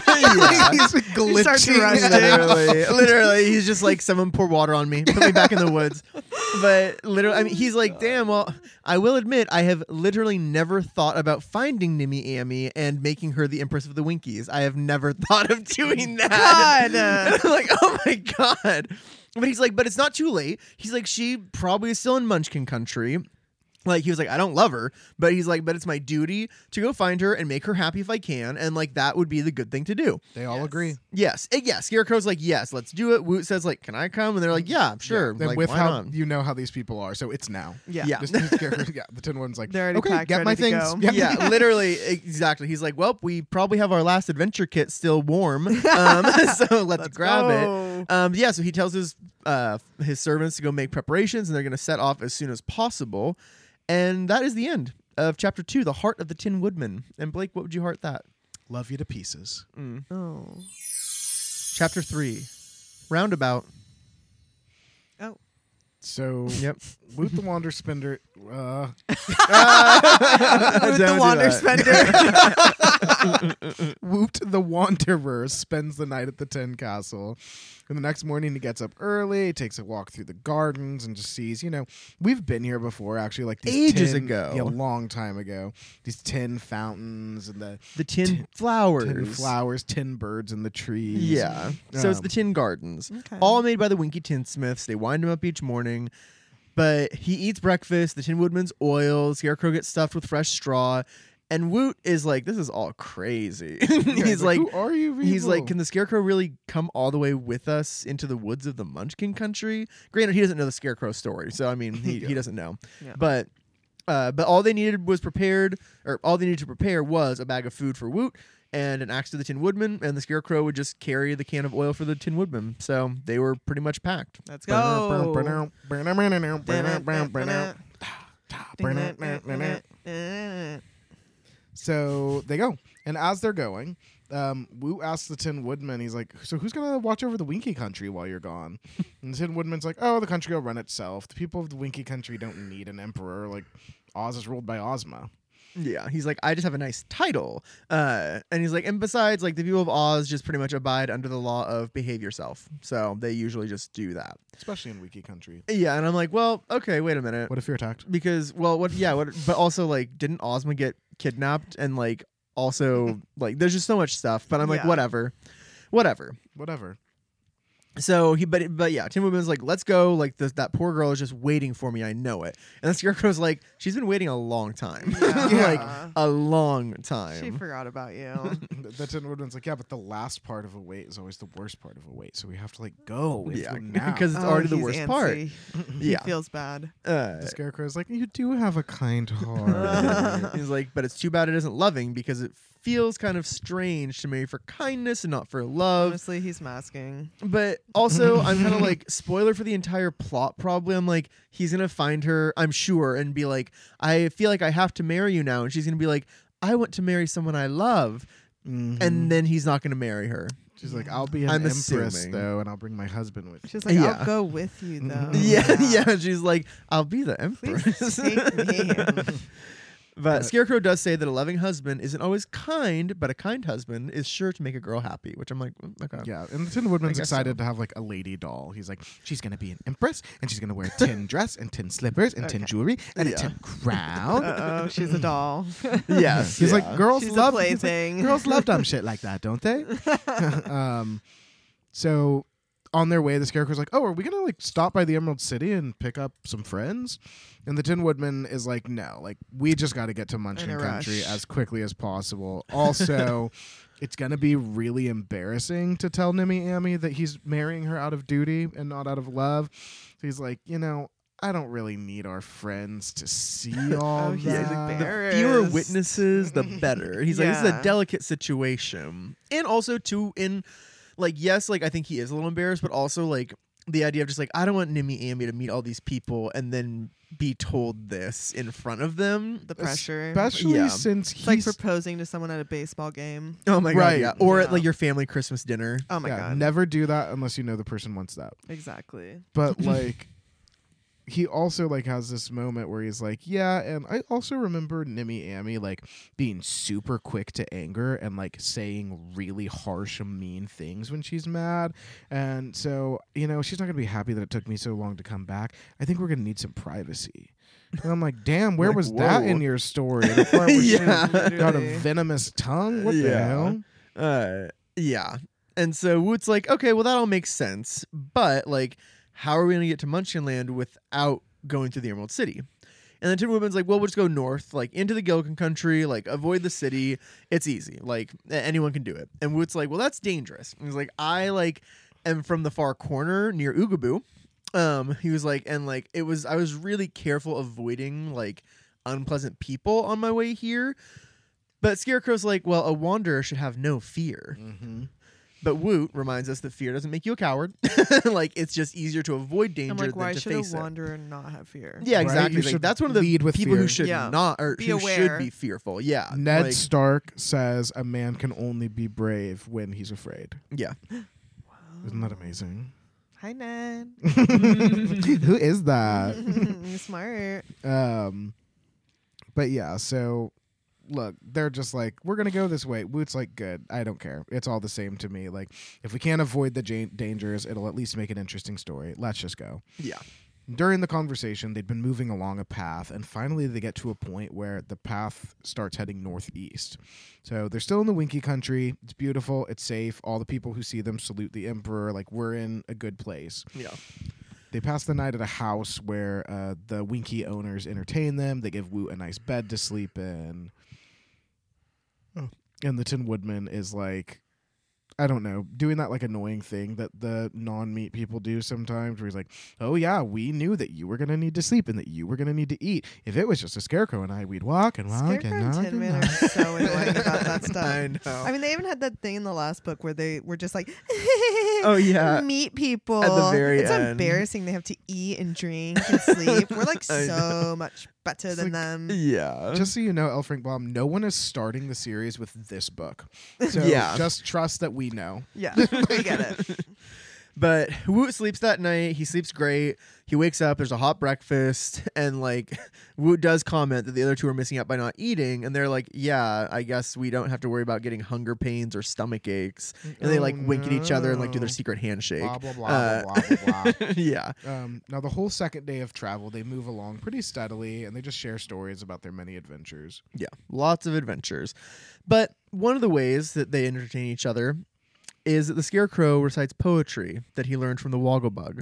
he's glitching. starts rusting. literally, he's just like, someone pour water on me, put me back in the woods. But literally, I mean, he's like, damn. Well, I will admit, I have literally never thought about finding Nimmy Ammy and making her the Empress of the Winkies. I have never thought of doing that. God. And I'm like, oh my god. But he's like, but it's not too late. He's like, she probably is still in Munchkin country. Like, he was like, I don't love her, but he's like, but it's my duty to go find her and make her happy if I can, and like that would be the good thing to do. They all Yes. agree. Yes, Scarecrow's like, yes, let's do it. Woot says like, can I come? And they're like, yeah, sure. Yeah. And Like, with why how not? you know how these people are, so it's now. Yeah. Yeah. The Scarecrow, yeah, the Tin One's like, They're already okay, packed, get my ready to things. go. Yep. Yeah, literally, exactly. He's like, well, we probably have our last adventure kit still warm, so let's grab it. go. Yeah, so he tells his servants to go make preparations, and they're going to set off as soon as possible. And that is the end of chapter 2, The Heart of the Tin Woodman. And Blake, what would you heart that? Love you to pieces. Oh. Chapter 3, Roundabout. So, Yep. Woot the Wander Spender. With Don't the do Wander that. Spender. Woot the Wanderer spends the night at the Tin Castle. And the next morning he gets up early, takes a walk through the gardens, and just sees, you know, we've been here before, actually, like these Ages tin- ago. Yeah, a long time ago. These tin fountains and the The tin flowers. tin flowers, tin birds in the trees. Yeah. So it's Um, the Tin Gardens. Okay. All made by the Winky Tinsmiths. They wind him up each morning. But he eats breakfast. The Tin Woodman's oil. Scarecrow gets stuffed with fresh straw. And Woot is like, this is all crazy. Yeah, he's like, who are you? he's like, people?" can the Scarecrow really come all the way with us into the woods of the Munchkin country? Granted, he doesn't know the Scarecrow story, so I mean, he doesn't know. Yeah. But all they needed was all they needed to prepare was a bag of food for Woot and an axe to the Tin Woodman, and the Scarecrow would just carry the can of oil for the Tin Woodman. So they were pretty much packed. Let's go. So they go, and as they're going, Woot asks the Tin Woodman, he's like, so who's gonna watch over the Winky country while you're gone? And the Tin Woodman's like, oh, the country will run itself. The people of the Winky country don't need an emperor. Like, Oz is ruled by Ozma. Yeah, he's like, I just have a nice title. And he's like, and besides, like, the people of Oz just pretty much abide under the law of behave yourself. So they usually just do that. Especially in Winky country. Yeah, and I'm like, well, okay, wait a minute. What if you're attacked? Because, well, but also, like, didn't Ozma get kidnapped? And, like, also, like, there's just so much stuff. But I'm like, Yeah. whatever. Whatever. So but yeah, Tin Woodman's like, let's go. Like, that poor girl is just waiting for me. I know it. And the Scarecrow's like, she's been waiting a long time. Yeah. Like, a long She time. forgot about you. The Tin Woodman's like, yeah, but the last part of a wait is always the worst part of a wait. So we have to, like, go with Yeah, her now. because it's Oh, already the he's worst antsy. part. He Yeah. feels bad. The Scarecrow's like, you do have a kind heart. He's like, but it's too bad it isn't loving because it feels kind of strange to marry for kindness and not for love. Honestly, he's masking. But also, I'm kind of like, spoiler for the entire plot, probably. I'm like, he's going to find her, I'm sure, and be like, I feel like I have to marry you now. And she's going to be like, I want to marry someone I love. Mhm. And then he's not going to marry her. She's like, I'll be an I'm empress, assuming. though, and I'll bring my husband with me. She's like, Yeah. I'll go with you, though. Mhm. Yeah, yeah. She's like, I'll be the Please empress. take me. But Scarecrow does say that a loving husband isn't always kind, but a kind husband is sure to make a girl happy, which I'm like, okay. Yeah, and the Tin Woodman's I guess excited so. to have like a lady doll. He's like, she's gonna be an empress, and she's gonna wear tin dress and tin slippers and tin jewelry and a Yeah. tin crown. Oh, she's a doll. Yes. He's yeah. like, girls She's a love plaything. girls love dumb shit like that, don't they? So on their way, the Scarecrow's like, oh, are we gonna like stop by the Emerald City and pick up some friends? And the Tin Woodman is like, no, like we just got to get to Munchkin In a Country rush. as quickly as possible. Also, it's gonna be really embarrassing to tell Nimmy Ammy that he's marrying her out of duty and not out of love. So he's like, I don't really need our friends to see all Oh, he's that. embarrassed. Fewer witnesses, the better. He's like, this is a Yeah. delicate situation. And also, too, yes, like, I think he is a little embarrassed, but also, like, the idea of just, like, I don't want Nimmy Ammy to meet all these people and then be told this in front of them. The pressure. Especially Yeah. since It's like he's proposing to someone at a baseball game. Oh, my God, Right. yeah. Or at, Yeah. like, your family Christmas dinner. Oh my god. never do that unless you know the person wants that. Exactly. But like he also like has this moment where he's like, yeah, and I also remember Nimmy Ammy like being super quick to anger and like saying really harsh and mean things when she's mad. And so, she's not gonna be happy that it took me so long to come back. I think we're gonna need some privacy. And I'm like, damn, where Like, was that whoa. in your story? The part where Yeah. she got a Literally. venomous tongue? What the Yeah. hell? Yeah. And so Woot's like, okay, well, that all makes sense. But, like, how are we going to get to Munchkinland without going through the Emerald City? And the Tin Woodman's like, well, we'll just go north, like, into the Gilligan country, like, avoid the city. It's easy. Like, anyone can do it. And Woot's like, well, that's dangerous. And he's like, I, like, am from the far corner near Oogaboo. He was like, and, like, I was really careful avoiding, like, unpleasant people on my way here. But Scarecrow's like, well, a wanderer should have no fear. Mm-hmm. But Woot reminds us that fear doesn't make you a coward. Like, it's just easier to avoid danger I'm like, than why to should a face it. wanderer not have fear? Yeah, Right? exactly. You Like, should that's one of the lead with people who fear. should Yeah. not, or Be who aware. should be fearful. Yeah, Ned like, Stark says a man can only be brave when he's afraid. yeah. Isn't that amazing? Hi, Ned. Who is that? You're smart. But yeah, so look, they're just like, we're gonna go this way. Woot's like, good, I don't care. It's all the same to me. Like, if we can't avoid the dangers, it'll at least make an interesting story. Let's just go. Yeah. During the conversation, they'd been moving along a path, and finally they get to a point where the path starts heading northeast. So they're still in the Winky country. It's beautiful. It's safe. All the people who see them salute the Emperor. Like, we're in a good place. Yeah. They pass the night at a house where the Winky owners entertain them. They give Woot a nice bed to sleep in. And the Tin Woodman is like, I don't know, doing that like annoying thing that the non-meat people do sometimes, where he's like, oh yeah, we knew that you were going to need to sleep and that you were going to need to eat. If it was just a Scarecrow and I, we'd walk and walk Scarecrow and and walk Tin and Man walk. are so annoying about that stuff. I know. I mean, they even had that thing in the last book where they were just like, Oh, yeah. meet people. At the very it's end. embarrassing. They have to eat and drink and sleep. We're like I so much better than like- them. Yeah. Just so you know, L. Frank Baum, no one is starting the series with this book. So Yeah. just trust that we know. Yeah, we get it. But Woot sleeps that night. He sleeps great. He wakes up. There's a hot breakfast. And, like, Woot does comment that the other two are missing out by not eating. And they're like, yeah, I guess we don't have to worry about getting hunger pains or stomach aches. And they, like, wink at each other and, like, do their no. secret handshake. Blah, blah, blah, Uh, blah, blah, blah, blah. Yeah. Now, the whole second day of travel, they move along pretty steadily, and they just share stories about their many adventures. Yeah. Lots of adventures. But one of the ways that they entertain each other is that the Scarecrow recites poetry that he learned from the Wogglebug.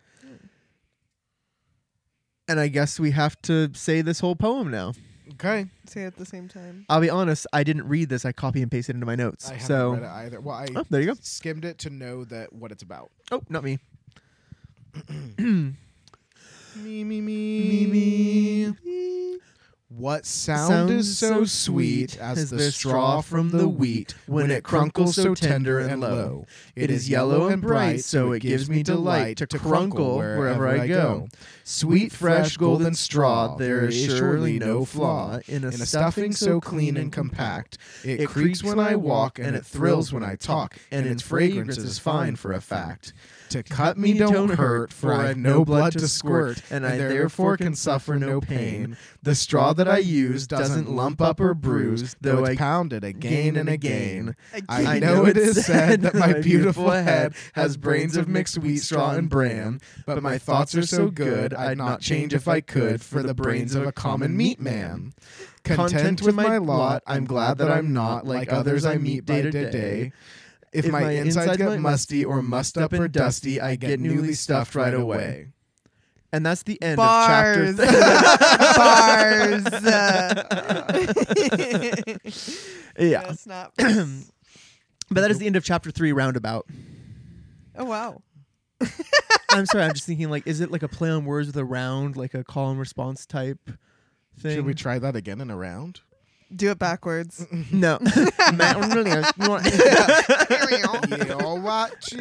And I guess we have to say this whole poem now. Okay. Say it at the same time. I'll be honest, I didn't read this. I copy and pasted into my notes. I haven't So, read it either. Well, I oh, there you go. skimmed it to know that what it's about. Oh, not me. Me. What sound is so sweet as the straw from the wheat when it crunkles so tender and low? It is yellow and bright, so it gives me delight to crunkle wherever I go. Sweet, fresh, golden straw, there is surely no flaw in a stuffing so clean and compact. It creaks when I walk and it thrills when I talk, and its fragrance is fine for a fact. To cut me don't hurt, for I've no blood to squirt, and I therefore can suffer no pain. The straw that I use doesn't lump up or bruise, though it's pounded again and again. I know it is said that my beautiful head has brains of mixed wheat, straw, and bran, but my thoughts are so good I'd not change if I could for the brains of a common meat man. Content with my lot, I'm glad that I'm not like others I meet day to day. If my insides get musty or mussed up or dusty, I get newly stuffed right away. And that's the end Bars. of chapter Bars. Yeah. That's not. But that is the end of chapter 3 roundabout. Oh wow. I'm sorry, I'm just thinking, like, is it like a play on words with a round, like a call and response type thing? Should we try that again in a round? Do it backwards. No. Matt Williams, you want- You'll watch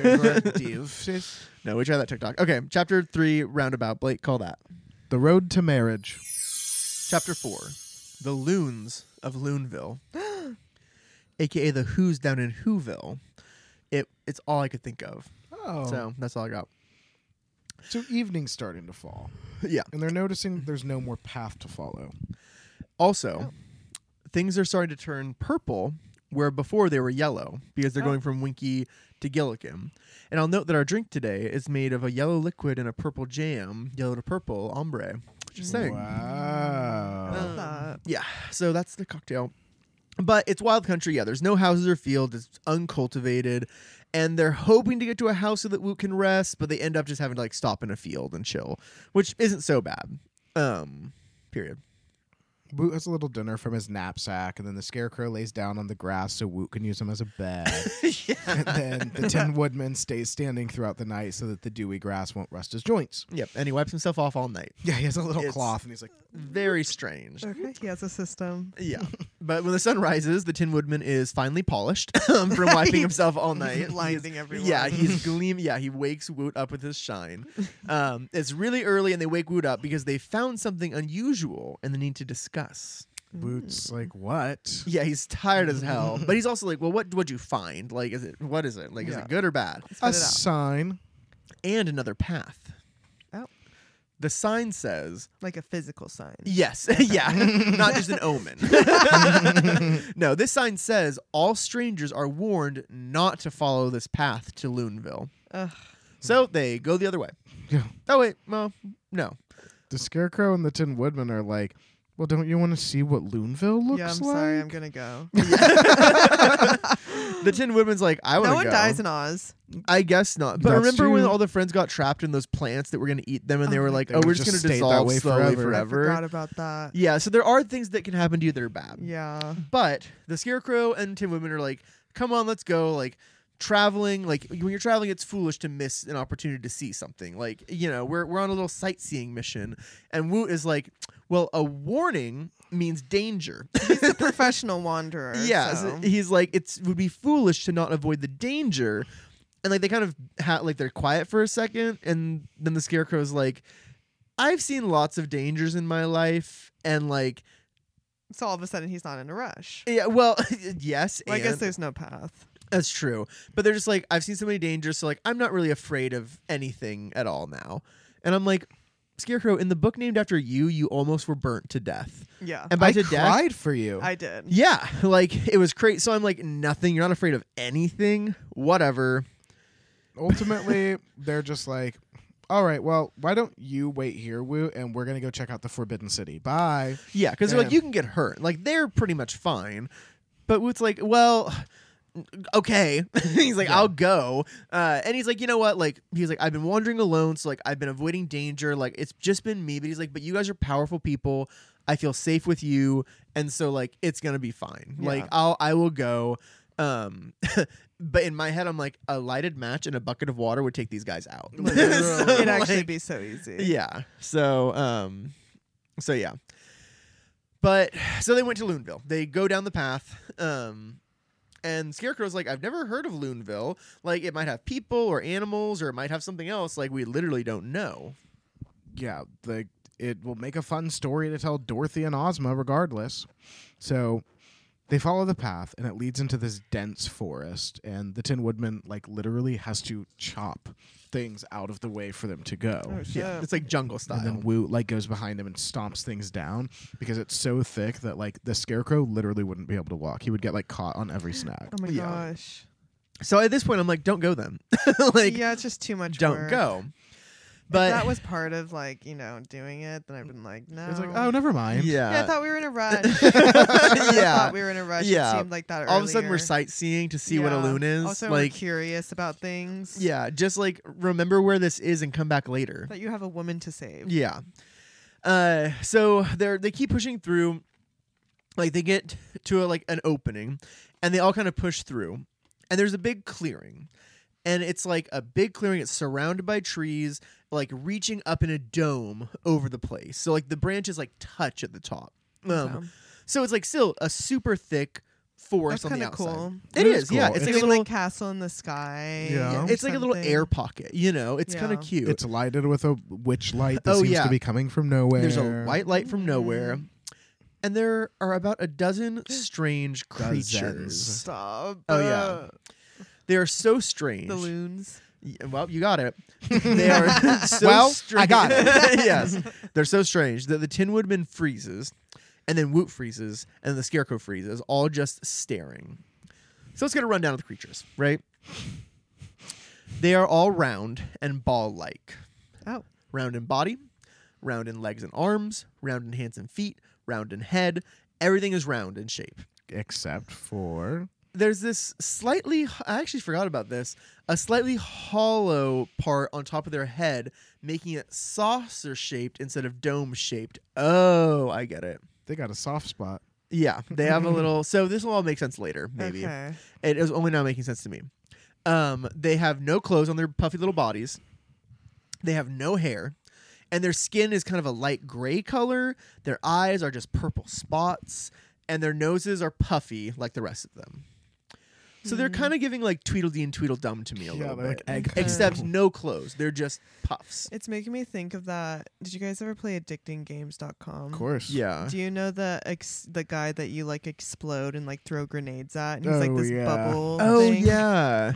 you. No, we try that TikTok. Okay, chapter 3 roundabout. Blake, call that. The Road to Marriage. Chapter 4, The Loons of Loonville, a.k.a. the Who's down in Whoville. It's all I could think of. Oh. So that's all I got. So evening's starting to fall. Yeah. And they're noticing there's no more path to follow. Also, things are starting to turn purple where before they were yellow because they're going from Winky to Gilligan. And I'll note that our drink today is made of a yellow liquid and a purple jam, yellow to purple ombre. Just saying. Wow. Love that. Yeah, so that's the cocktail. But it's wild country. Yeah, there's no houses or fields. It's uncultivated. And they're hoping to get to a house so that Woot can rest, but they end up just having to like stop in a field and chill, which isn't so bad. Period. Woot has a little dinner from his knapsack, and then the Scarecrow lays down on the grass so Woot can use him as a bed. And then the Tin Woodman stays standing throughout the night so that the dewy grass won't rust his joints. Yep, and he wipes himself off all night. Yeah, he has a little It's- cloth, and he's like, Very strange. Okay, he has a system. Yeah. But when the sun rises, the Tin Woodman is finally polished from wiping himself all night. Blinding everyone. Yeah, he's gleaming. Yeah, he wakes Woot up with his shine. It's really early, and they wake Woot up because they found something unusual and they need to discuss. Woot's like, what? Yeah, he's tired as hell, but he's also like, well, what'd you find? Like, what is it? Like, is Yeah. it good or bad? Spit A it out. sign. And another path. Oh. The sign says, Like a physical sign. yes, yeah, not just an omen. No, this sign says all strangers are warned not to follow this path to Loonville. Ugh. So they go the other way. Yeah. Oh wait, well, no. The Scarecrow and the Tin Woodman are like, well, don't you want to see what Loonville looks Yeah, I'm like? sorry. I'm gonna go. The Tin Woodman's like, I want to No go. one dies in Oz. I guess not. But That's remember when true. all the friends got trapped in those plants that were going to eat them, and they were like, They "Oh, would we're just going just to stay that dissolve way slowly forever." I forgot forever." about that. Yeah, so there are things that can happen to you that are bad. Yeah. But the Scarecrow and Tin Woodman are like, "Come on, let's go!" Like traveling, like when you're traveling, it's foolish to miss an opportunity to see something. Like we're on a little sightseeing mission, and Woot is like, "Well, a warning means danger." He's a professional wanderer. Yeah, So. so he's like, it would be foolish to not avoid the danger. And like they kind of like they're quiet for a second, and then the Scarecrow's like, I've seen lots of dangers in my life, and like, So all of a sudden he's not in a rush. yeah, well, yes, Well, I guess and there's no path. that's true. But they're just like, I've seen so many dangers, so like I'm not really afraid of anything at all now. And I'm like, Scarecrow, in the book named after you, you almost were burnt to death. Yeah. And by I to death, cried for you. I did. yeah, like it was crazy. So I'm like, nothing. You're not afraid of anything. Whatever. Ultimately, they're just like, all right, well, why don't you wait here, Woot, and we're going to go check out the Forbidden City. Bye. Yeah, because they're like, And- you can get hurt. Like, they're pretty much fine. But Woot's like, well, okay. He's like, I'll go. And he's like, you know what? Like, he's like, I've been wandering alone, so like, I've been avoiding danger. Like, it's just been me. But he's like, but you guys are powerful people. I feel safe with you, and so like, it's gonna be fine. Yeah. Like, I will go. But in my head, I'm like, a lighted match and a bucket of water would take these guys out. So, It'd actually like, be so easy. yeah. So yeah. But so they went to Loonville. They go down the path. And Scarecrow's like, I've never heard of Loonville. Like, it might have people or animals, or it might have something else. Like, we literally don't know. Yeah, it will make a fun story to tell Dorothy and Ozma regardless. So They follow the path, and it leads into this dense forest. And the Tin Woodman, like, literally has to chop things out of the way for them to go. Oh shit. Yeah, it's like jungle style. And then Woot like goes behind him and stomps things down because it's so thick that like the Scarecrow literally wouldn't be able to walk. He would get like caught on every snag. Oh my Yeah. gosh. So at this point, I'm like, don't go then. like, Yeah, it's just too much don't work. go. If But that was part of like, doing it, then I've been like, no. It's like, oh, never mind. yeah. Yeah, I thought we were in a rush. I Yeah. thought we were in a rush. Yeah. It seemed like that All of a sudden, we're earlier. sightseeing to see what a Yeah. loon is. Also, we're like, curious about things. yeah, just like remember where this is and come back later. That you have a woman to save. Yeah. So they keep pushing through. Like they get to like an opening, and they all kind of push through, and there's a big clearing, and it's like a big clearing. It's surrounded by trees, like reaching up in a dome over the place. So like the branches like touch at the top. Okay. So it's like still a super thick forest That's on the kinda outside. cool. It It is is, yeah. cool. It's like Doing a little. like castle in the sky. Yeah. It's like a little something. air pocket, It's kind Yeah. of cute. It's lighted with a witch light that Oh, seems yeah. to be coming from nowhere. There's a white light from nowhere. Mm. And there are about a dozen strange creatures. Dozens. Stop. Oh, yeah. They are so strange. The loons. Well, you got it. They are so Well, strange. I got it. Yes. They're so strange that the Tin Woodman freezes, and then Woot freezes, and the Scarecrow freezes, all just staring. So let's get a rundown of the creatures, right? They are all round and ball-like. Oh. Round in body, round in legs and arms, round in hands and feet, round in head. Everything is round in shape. Except for There's this slightly, I actually forgot about this, a slightly hollow part on top of their head, making it saucer shaped instead of dome shaped. Oh, I get it. they got a soft spot. Yeah, they have a little, so this will all make sense later, maybe. Okay. It is only now making sense to me. They have no clothes on their puffy little bodies. They have no hair. And their skin is kind of a light gray color. Their eyes are just purple spots. And their noses are puffy like the rest of them. So they're kind of giving like Tweedledee and Tweedledum to me a little they're bit. like egg. Okay. Except no clothes. They're just puffs. It's making me think of that. Did you guys ever play addictinggames.com? Of course. Yeah. Do you know the guy that you like explode and like throw grenades at? And he's like Oh, this yeah. bubble. Oh, thing? yeah.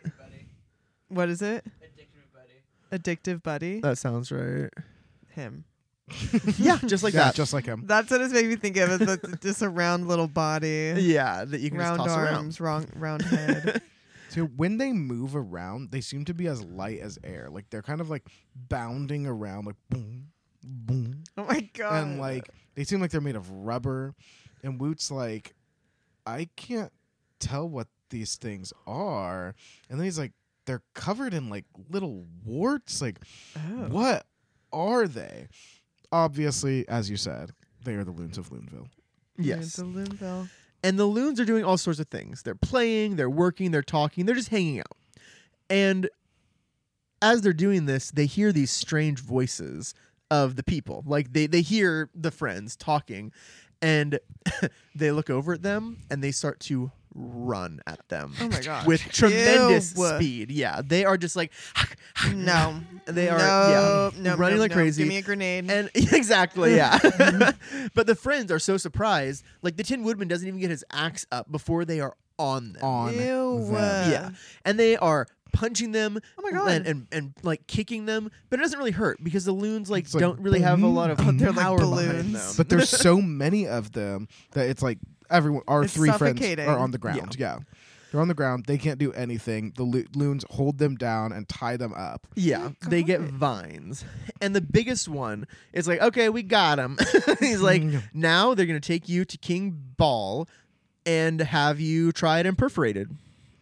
What is it? Addictive Buddy. That sounds right. Him. Yeah, just like yeah, that. just like him. That's what it's making me think of. Is that just a round little body, Yeah, that you can round just toss arms, round head. So when they move around, they seem to be as light as air. Like they're kind of like bounding around, like boom, boom, Oh my god! and like they seem like they're made of rubber. And Woot's like, I can't tell what these things are. And then he's like, they're covered in like little warts. Like, Oh. what are they? Obviously, as you said, they are the loons of Loonville. Yes. It's a Loonville. And the loons are doing all sorts of things. They're playing, they're working, they're talking, they're just hanging out. And as they're doing this, they hear these strange voices of the people. Like they hear the friends talking, and they look over at them and they start to run at them. Oh my god! With tremendous Ew. speed. Yeah. They are just like No, They are, no, running no, like no. crazy. Give me a grenade. And exactly, yeah. But the friends are so surprised. Like the Tin Woodman doesn't even get his axe up before they are on them. On Ew. them. Yeah. And they are punching them Oh my God. and like kicking them, but it doesn't really hurt because the loons like It's like don't really have a boom. lot of Oh, they're like power behind balloons. them. But there's so many of them that it's like everyone, our It's three friends suffocating. are on the ground. Yeah. They're on the ground. They can't do anything. The loons hold them down and tie them up. Yeah, Oh, they get God. vines. And the biggest one is like, okay, we got him. He's like, now they're going to take you to King Ball and have you tried and perforated.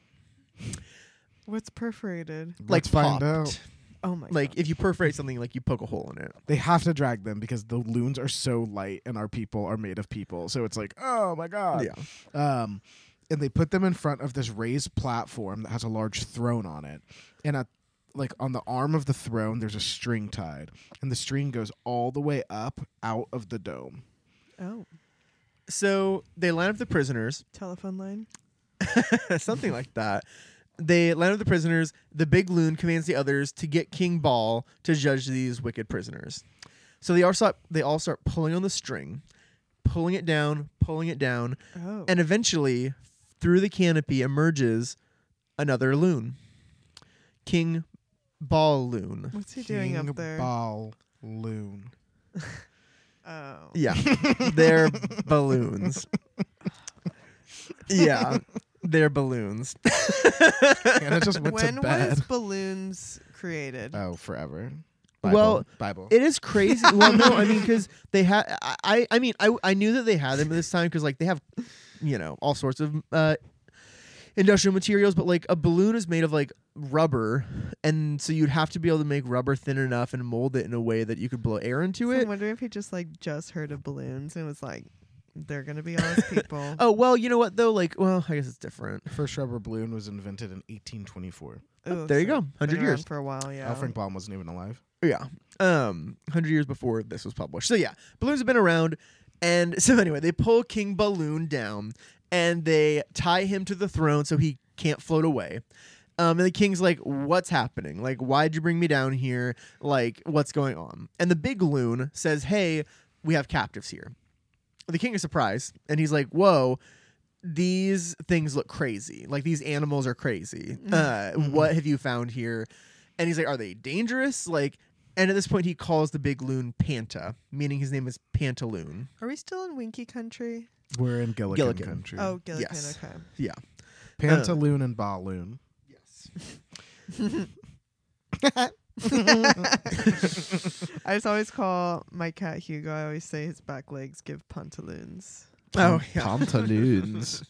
What's perforated? Like Let's find popped. out. Oh my Like god! if you perforate something, like you poke a hole in it. They have to drag them because the loons are so light and our people are made of people. So it's like, oh my God. Yeah. And they put them in front of this raised platform that has a large throne on it. And like on the arm of the throne, there's a string tied. And the string goes all the way up out of the dome. Oh, So they line up the prisoners, telephone line. something like that. They line up the prisoners. The big loon commands the others to get King Ball to judge these wicked prisoners. So they all start pulling on the string, pulling it down, Oh. and eventually, through the canopy emerges another loon, King Balloon. What's he doing King up there? Balloon. Oh. Yeah, they're balloons. Yeah, they're balloons. Hannah just went When to bed. was balloons created? Oh, forever. Well, Bible. It is crazy. Well, no, I mean, because they had. I mean, I knew that they had them at this time because like they have, all sorts of industrial materials, but like a balloon is made of like rubber, and so you'd have to be able to make rubber thin enough and mold it in a way that you could blow air into So it. I'm wondering if he just heard of balloons and was like, they're gonna be all his people. Oh well, you know what though? Like, well, I guess it's different. First rubber balloon was invented in 1824. Ooh, There you so go, 100 been years. around for a while. Yeah. Alfred Baum wasn't even alive. Yeah. 100 years before this was published. So yeah, balloons have been around. And so anyway, they pull King Balloon down and they tie him to the throne so he can't float away. And the king's like, what's happening? Like, why'd you bring me down here? Like, what's going on? And the big loon says, hey, we have captives here. The king is surprised and he's like, whoa, these things look crazy. Like, these animals are crazy. What have you found here? And he's like, are they dangerous? Like, and at this point, he calls the big loon Panta, meaning his name is Pantaloon. Are we still in Winky country? We're in Gilligan, Gilligan. country. Oh, Gilligan. Yes. Okay. Yeah. Pantaloon and Balloon. Yes. I just always call my cat Hugo. I always say his back legs give pantaloons. Oh, yeah. Pantaloons.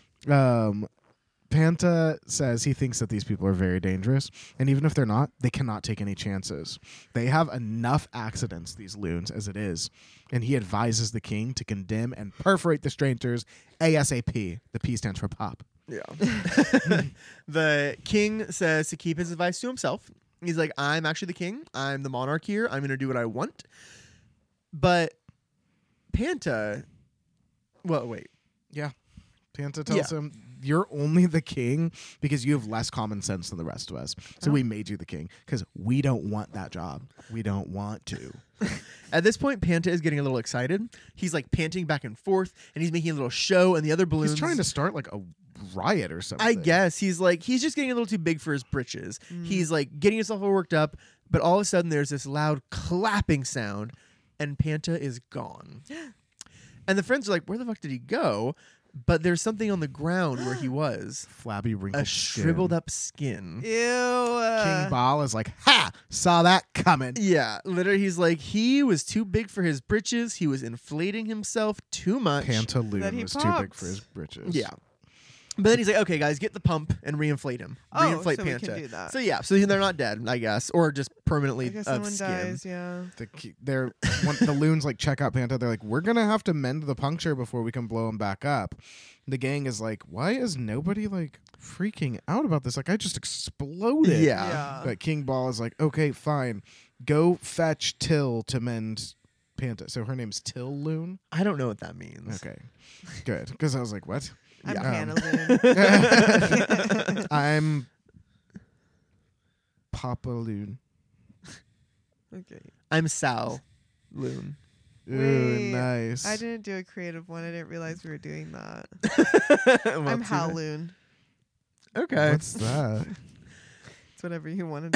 Panta says he thinks that these people are very dangerous, and even if they're not, they cannot take any chances. They have enough accidents, these loons, as it is, and he advises the king to condemn and perforate the strangers ASAP. The P stands for pop. Yeah. The king says to keep his advice to himself. He's like, I'm actually the king. I'm the monarch here. I'm going to do what I want. But Panta, well, wait. Yeah. Panta tells him, you're only the king because you have less common sense than the rest of us. So we made you the king because we don't want that job. We don't want to. At this point, Panta is getting a little excited. He's like panting back and forth, and he's making a little show, and the other balloons. He's trying to start like a riot or something. I guess he's just getting a little too big for his britches. He's like getting himself all worked up, but all of a sudden there's this loud clapping sound, and Panta is gone. And the friends are like, "Where the fuck did he go?" But there's something on the ground where he was. Flabby, wrinkled A skin. shriveled up skin. Ew. King Bal is like, ha! Saw that coming. Yeah, literally, he's like, he was too big for his britches. He was inflating himself too much. That Pantaloon he was too big popped. for his britches. Yeah. But then he's like, okay, guys, get the pump and reinflate him. Oh, Reinflate so we Panta. can do that. So yeah, so they're not dead, I guess, or just I permanently guess of someone skin. dies. Yeah. The loons like check out Panta. They're like, we're gonna have to mend the puncture before we can blow him back up. The gang is like, why is nobody like freaking out about this? Like, I just exploded. Yeah. But King Bal is like, okay, fine, go fetch Till to mend Panta. So her name's Till Loon. I don't know what that means. Okay, good. Because I was like, what? I'm Yeah. Hannah Loon. I'm Papa Loon. Okay. I'm Sal Loon. Ooh, Wait, nice. I didn't do a creative one. I didn't realize we were doing that. Well, I'm too Hal bad. Loon. Okay. What's that? It's whatever you wanted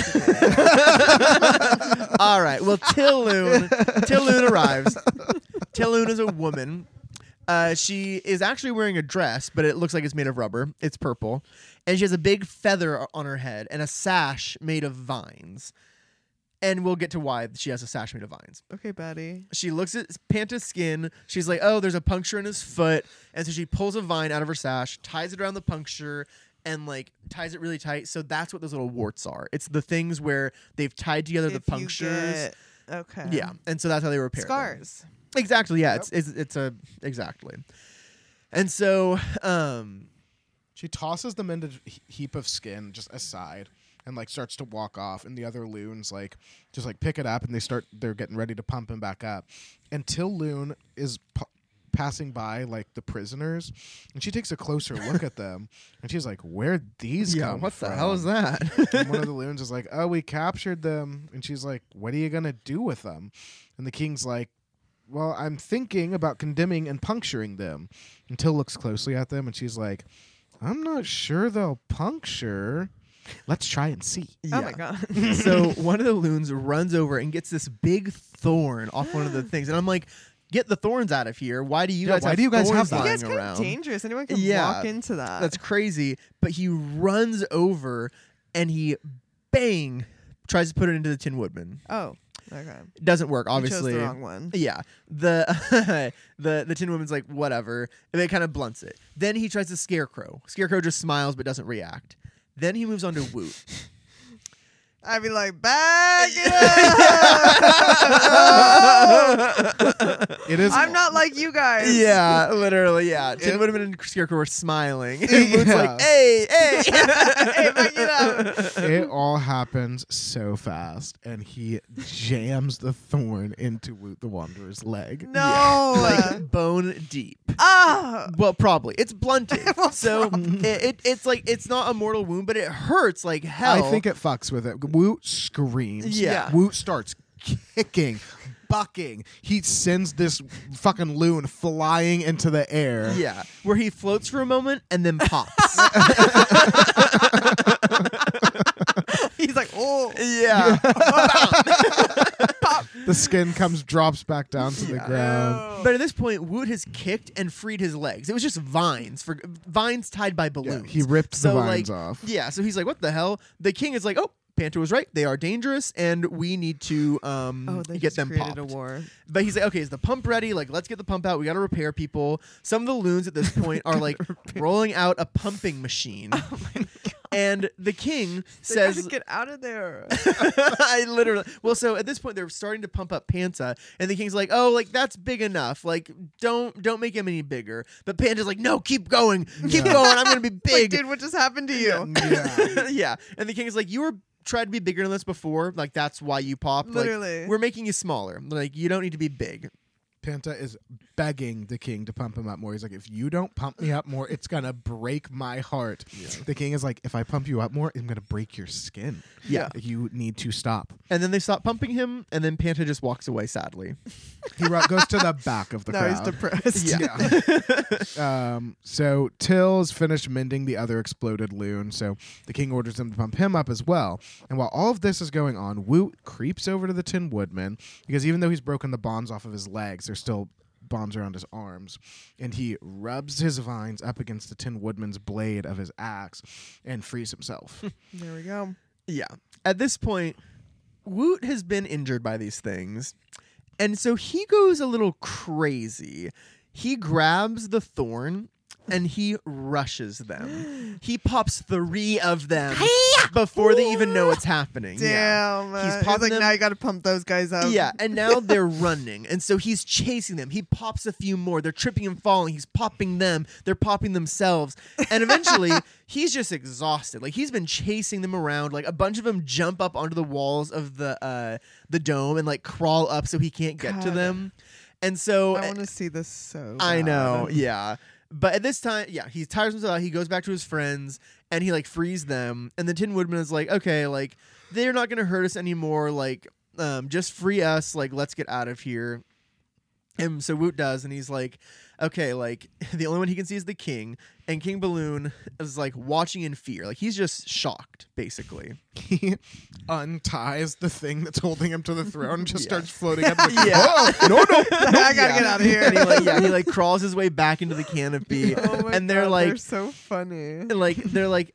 to do. All right. Well, Till Loon arrives. Till Loon is a woman. She is actually wearing a dress, but it looks like it's made of rubber. It's purple. And she has a big feather on her head and a sash made of vines. And we'll get to why she has a sash made of vines. Okay, Betty. She looks at Panta's skin. She's like, oh, there's a puncture in his foot. And so she pulls a vine out of her sash, ties it around the puncture, and like ties it really tight. So that's what those little warts are. It's the things where they've tied together the If you punctures. okay. Yeah. And so that's how they repair them. Scars. Exactly. Yeah. Yep. Exactly. And so, She tosses the mended heap of skin just aside and like starts to walk off, and the other loons like just like pick it up and they're getting ready to pump him back up. And Till Loon is passing by like the prisoners, and she takes a closer look at them, and she's like, "Where'd these come what from?" the hell is that? And one of the loons is like, "Oh, we captured them," and she's like, "What are you gonna do with them?" And the king's like, well, I'm thinking about condemning and puncturing them. And Till looks closely at them, and she's like, I'm not sure they'll puncture. Let's try and see. Oh my god. So one of the loons runs over and gets this big thorn off one of the things, and I'm like, "Get the thorns out of here! Why do you guys? why have do you guys thorns have that? Yeah, lying it's kind of around?" dangerous. Anyone can Yeah. walk into that. That's crazy. But he runs over and he bang tries to put it into the Tin Woodman. oh, okay. It doesn't work, You chose obviously. the wrong one. Yeah, the the Tin Woodman's like whatever, and it kind of blunts it. Then he tries the Scarecrow. Scarecrow just smiles but doesn't react. Then he moves on to Woot. I'd be like, back it up. It is. I'm not like you guys. Yeah, literally, yeah. Tin Woodman and Scarecrow were smiling. And Woot's like, hey, hey. Hey, back it up. It all happens so fast, and he jams the thorn into Woot the Wanderer's leg. No. Like bone deep. Ah. Well, probably. It's blunted. Well, so it's like, it's not a mortal wound, but it hurts like hell. I think it fucks with it. Woot screams. Yeah. Woot starts kicking, bucking. He sends this fucking loon flying into the air. Yeah, where he floats for a moment and then pops. He's like, oh. Yeah. The skin drops back down to the ground. But at this point, Woot has kicked and freed his legs. It was just vines tied by Yeah, balloons. he ripped the So, vines like, off. Yeah, so he's like, what the hell? The king is like, oh, Panther was right. They are dangerous, and we need to They get just them created popped. a war. But he's like, okay, is the pump ready? Like, let's get the pump out. We got to repair people. Some of the loons at this point are like rolling out a pumping machine. Oh my god. And the king They gotta says, get out of there. I literally. Well, so at this point they're starting to pump up Panta, and the king's like, "Oh, like that's big enough. Like, don't make him any bigger." But Panta's like, "No, keep going, keep Yeah. going. I'm gonna be It's like, big." dude, what just happened to you? Yeah. Yeah, and the king is like, "You were tried to be bigger than this before. Like that's why you popped. Literally. Like, we're making you smaller. Like you don't need to be big." Panta is begging the king to pump him up more. He's like, if you don't pump me up more, it's going to break my heart. The king is like, if I pump you up more, I'm going to break your skin. Yeah. You need to stop. And then they stop pumping him, and then Panta just walks away sadly. He goes to the back of the Now crowd. he's depressed. So Till's finished mending the other exploded loon, so the king orders them to pump him up as well. And while all of this is going on, Woot creeps over to the Tin Woodman, because even though he's broken the bonds off of his legs, there's still bonds around his arms, and he rubs his vines up against the Tin Woodman's blade of his axe and frees himself. There we go. Yeah. At this point, Woot has been injured by these things. And so he goes a little crazy. He grabs the thorn and he rushes them. He pops 3 of them before they even know what's happening. Yeah. Damn. He's He's popping like, them. now you got to pump those guys up. Yeah, and now they're running. And so he's chasing them. He pops a few more. They're tripping and falling. He's popping them. They're popping themselves. And eventually, he's just exhausted. Like, he's been chasing them around. Like, a bunch of them jump up onto the walls of the dome and, like, crawl up so he can't get to God. them. And so... I want to see this so I know, bad. yeah. But at this time, yeah, he tires himself out. He goes back to his friends and he like frees them. And the Tin Woodman is like, okay, like they're not gonna hurt us anymore. Like, just free us. Like, let's get out of here. And so Woot does, and he's like, okay, like the only one he can see is the king, and King Balloon is like watching in fear. Like he's just shocked, basically. He unties the thing that's holding him to the throne and just Yeah. starts floating up. Like, Yeah. "Oh, no. I gotta get out of here. And he like crawls his way back into the canopy. Oh my And they're God, like- they're so funny. they're like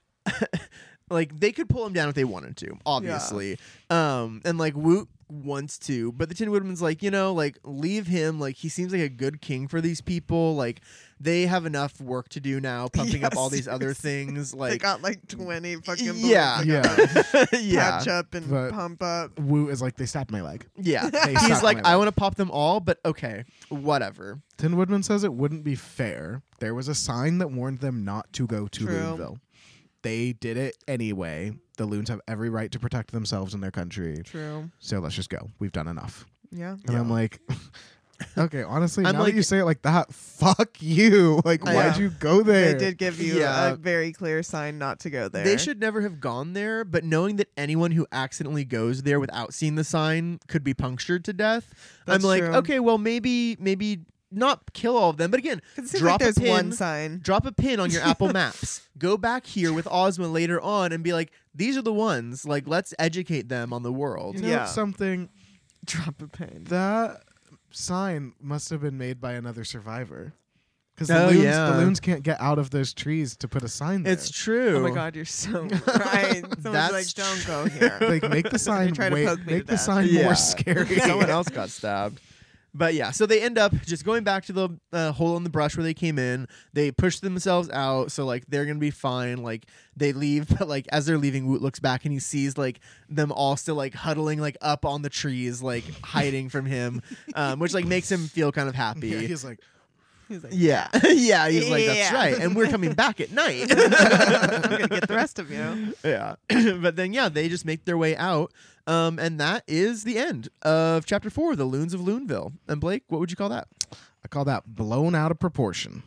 like they could pull him down if they wanted to, obviously. And like Woot wants to, but the Tin Woodman's like, like leave him. Like he seems like a good king for these people. Like they have enough work to do now, pumping up Yeah, all these other seriously. things. They Like got like 20 fucking balloons. Yeah. They Yeah. gotta yeah, patch up and But- pump up. Woot is like, they stabbed my leg. yeah. They He's stopped like, my I leg. want to pop them all, but okay, whatever. Tin Woodman says it wouldn't be fair. There was a sign that warned them not to go to True. Loonville. They did it anyway. The loons have every right to protect themselves and their country. True. So let's just go. We've done enough. Yeah. And I'm like, Okay, honestly, I'm now like- that you say it like that, fuck you. Like, I why'd know. you go there? They did give you Yeah. a very clear sign not to go there. They should never have gone there, but knowing that anyone who accidentally goes there without seeing the sign could be punctured to death, That's I'm like, true. okay, well maybe not kill all of them, but again, 'Cause it seems drop like there's a pin. one sign. Drop a pin on your Apple Maps. Go back here with Ozma later on and be like, these are the ones. Like, let's educate them on the world. You know Yeah. something? Drop a pin. That sign must have been made by another survivor. Because Oh, the yeah. loons can't get out of those trees to put a sign there. It's true. Oh my God, you're so right. Someone's That's like, don't go here. Like, make the sign try to way, poke me to make the death. sign Yeah. more scary. Someone else got stabbed. But yeah, so they end up just going back to the hole in the brush where they came in. They push themselves out, so like they're gonna be fine. Like they leave, but like as they're leaving, Woot looks back and he sees like them all still like huddling like up on the trees, like hiding from him, which like makes him feel kind of happy. Yeah, he's like, He's like, Yeah, yeah, he's like, that's Yeah. right, and we're coming back at night. I'm gonna get the rest of you. Yeah, but then yeah, they just make their way out, and that is the end of chapter 4, the Loons of Loonville. And Blake, what would you call that? I call that blown out of proportion.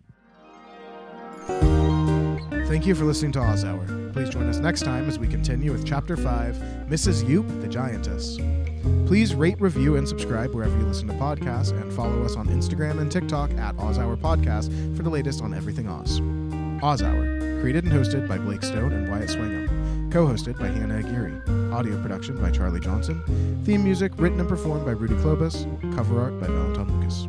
Thank you for listening to Oz Hour. Please join us next time as we continue with Chapter 5, Mrs. Yoop, the Giantess. Please rate, review, and subscribe wherever you listen to podcasts, and follow us on Instagram and TikTok at Oz Hour Podcast for the latest on everything Oz. Oz Hour, created and hosted by Blake Stone and Wyatt Swingham. Co-hosted by Hannah Aguirre. Audio production by Charlie Johnson. Theme music written and performed by Rudy Klobus. Cover art by Valentin Lucas.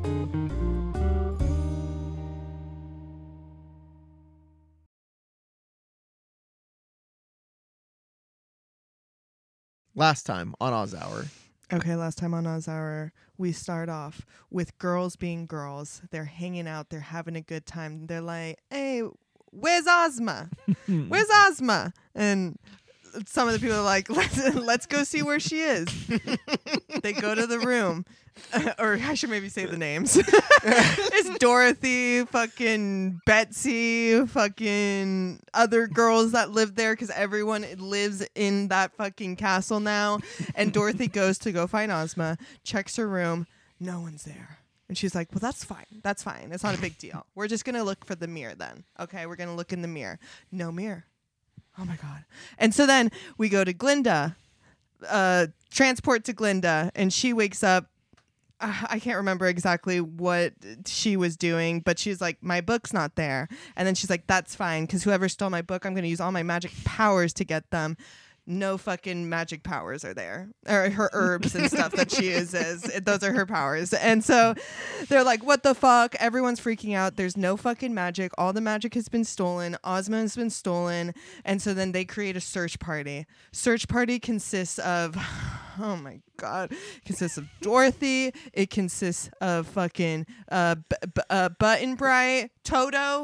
Last time on Oz Hour. Okay, last time on Oz Hour, we start off with girls being girls. They're hanging out. They're having a good time. They're like, hey, where's Ozma? Where's Ozma? And some of the people are like, let's go see where she is. They go to the room. Or I should maybe say the names. It's Dorothy, fucking Betsy, fucking other girls that live there because everyone lives in that fucking castle now. And Dorothy goes to go find Ozma, checks her room. No one's there. And she's like, well, that's fine. That's fine. It's not a big deal. We're just going to look for the mirror then. Okay, we're going to look in the mirror. No mirror. Oh, my God. And so then we go to Glinda, transport to Glinda, and she wakes up. I can't remember exactly what she was doing, but she's like, my book's not there. And then she's like, that's fine, because whoever stole my book, I'm going to use all my magic powers to get them. No fucking magic powers are there. Or her herbs and stuff that she uses. Those are her powers. And so they're like, what the fuck? Everyone's freaking out. There's no fucking magic. All the magic has been stolen. Ozma has been stolen. And so then they create a search party. Search party consists of, oh my God, it consists of Dorothy. It consists of fucking Button Bright, Toto,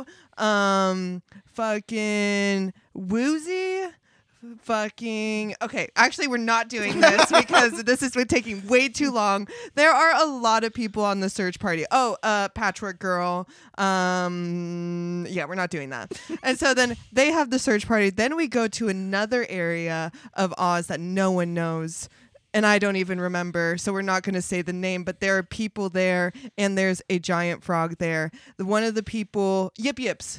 fucking Woozy. Fucking okay, actually we're not doing this because this has been taking way too long. There are a lot of people on the search party. Patchwork Girl. Yeah, we're not doing that. And so then they have the search party. Then we go to another area of Oz that no one knows. And I don't even remember, so we're not going to say the name, but there are people there, and there's a giant frog there. One of the people, Yips.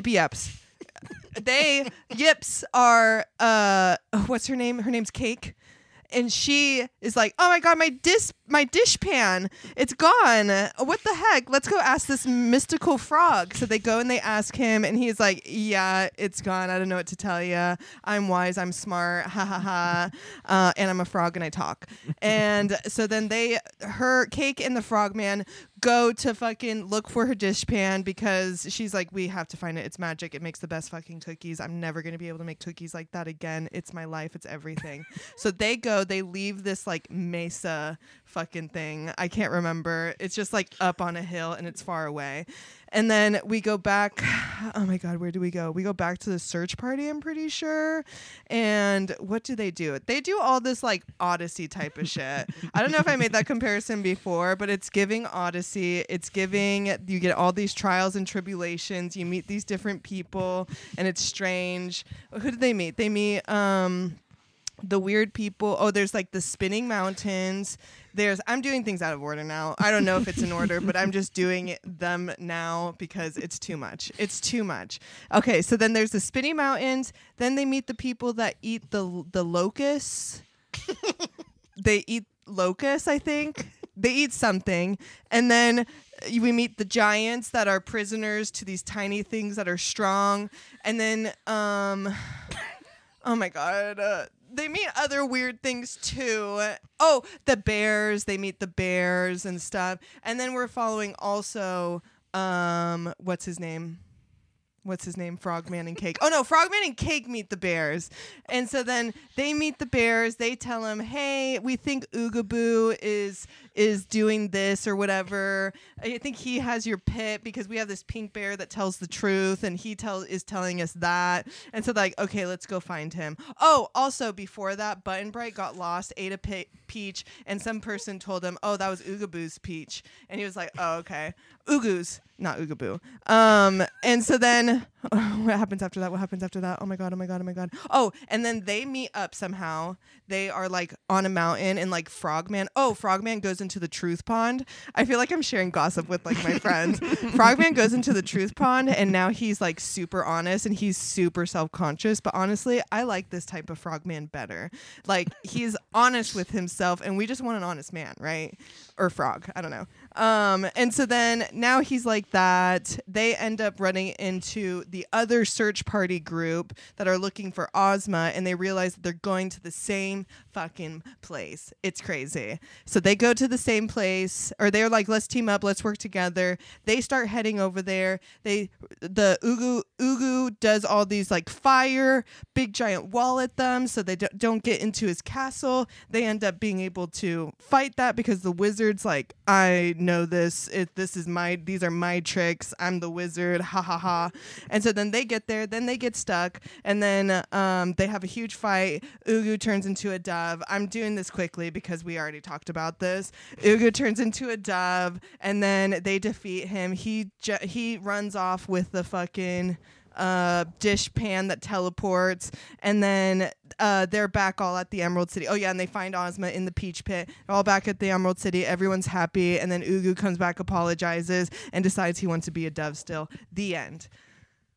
They Yips are what's her name? Her name's Cake. And she is like, oh my God, my dish pan, it's gone. What the heck? Let's go ask this mystical frog. So they go and they ask him, and he's like, yeah, it's gone. I don't know what to tell you. I'm wise. I'm smart. Ha ha ha. And I'm a frog and I talk. And so then her Cake and the Frogman go to fucking look for her dish pan because she's like, we have to find it. It's magic. It makes the best fucking cookies. I'm never going to be able to make cookies like that again. It's my life. It's everything. So they leave this like mesa fucking thing. I can't remember. It's just like up on a hill and it's far away. And then we go back. Oh my God, where do we go? We go back to the search party, I'm pretty sure. And what do? They do all this like Odyssey type of shit. I don't know if I made that comparison before, but it's giving Odyssey. It's giving, you get all these trials and tribulations. You meet these different people and it's strange. Who did they meet? They meet, the weird people. Oh, there's like the spinning mountains. I'm doing things out of order now. I don't know if it's in order, but I'm just doing them now because it's too much. It's too much. Okay, so then there's the spinning mountains. Then they meet the people that eat the locusts. They eat locusts, I think. They eat something. And then we meet the giants that are prisoners to these tiny things that are strong. And then, oh my God, they meet other weird things too. Oh, the bears. They meet the bears and stuff. And then we're following also, what's his name? Frogman and Cake. Oh no, Frogman and Cake meet the bears. And so then they meet the bears. They tell him, hey, we think Oogaboo is doing this or whatever. I think he has your pit because we have this pink bear that tells the truth, and he is telling us that. And so like, okay, let's go find him. Oh, also before that, Button Bright got lost, ate a peach, and some person told him, oh, that was Oogaboo's peach. And he was like, oh, okay. Oogoo's, not Oogaboo. And so then what happens after that? Oh my God. Oh, and then they meet up somehow. They are like on a mountain, and like Frogman goes into the truth pond. I feel like I'm sharing gossip with like my friends. Frogman goes into the truth pond, and now he's like super honest and he's super self-conscious. But honestly, I like this type of Frogman better. Like he's honest with himself, and we just want an honest man, right? Or frog, I don't know. And so then now he's like that. They end up running into the other search party group that are looking for Ozma, and they realize that they're going to the same fucking place. It's crazy. So they go to the same place, or they're like, let's team up, let's work together. They start heading over there. The Ugu does all these like fire, big giant wall at them so they don't get into his castle. They end up being able to fight that because the wizard's like, I know this. These are my tricks. I'm the wizard. Ha ha ha. And so then they get there, then they get stuck, and then they have a huge fight. Ugu turns into a dove. I'm doing this quickly because we already talked about this. Ugu turns into a dove, and then they defeat him. He runs off with the fucking dish pan that teleports, and then they're back all at the Emerald City. Oh yeah, and they find Ozma in the Peach Pit. They're all back at the Emerald City. Everyone's happy, and then Ugu comes back, apologizes, and decides he wants to be a dove still. The end.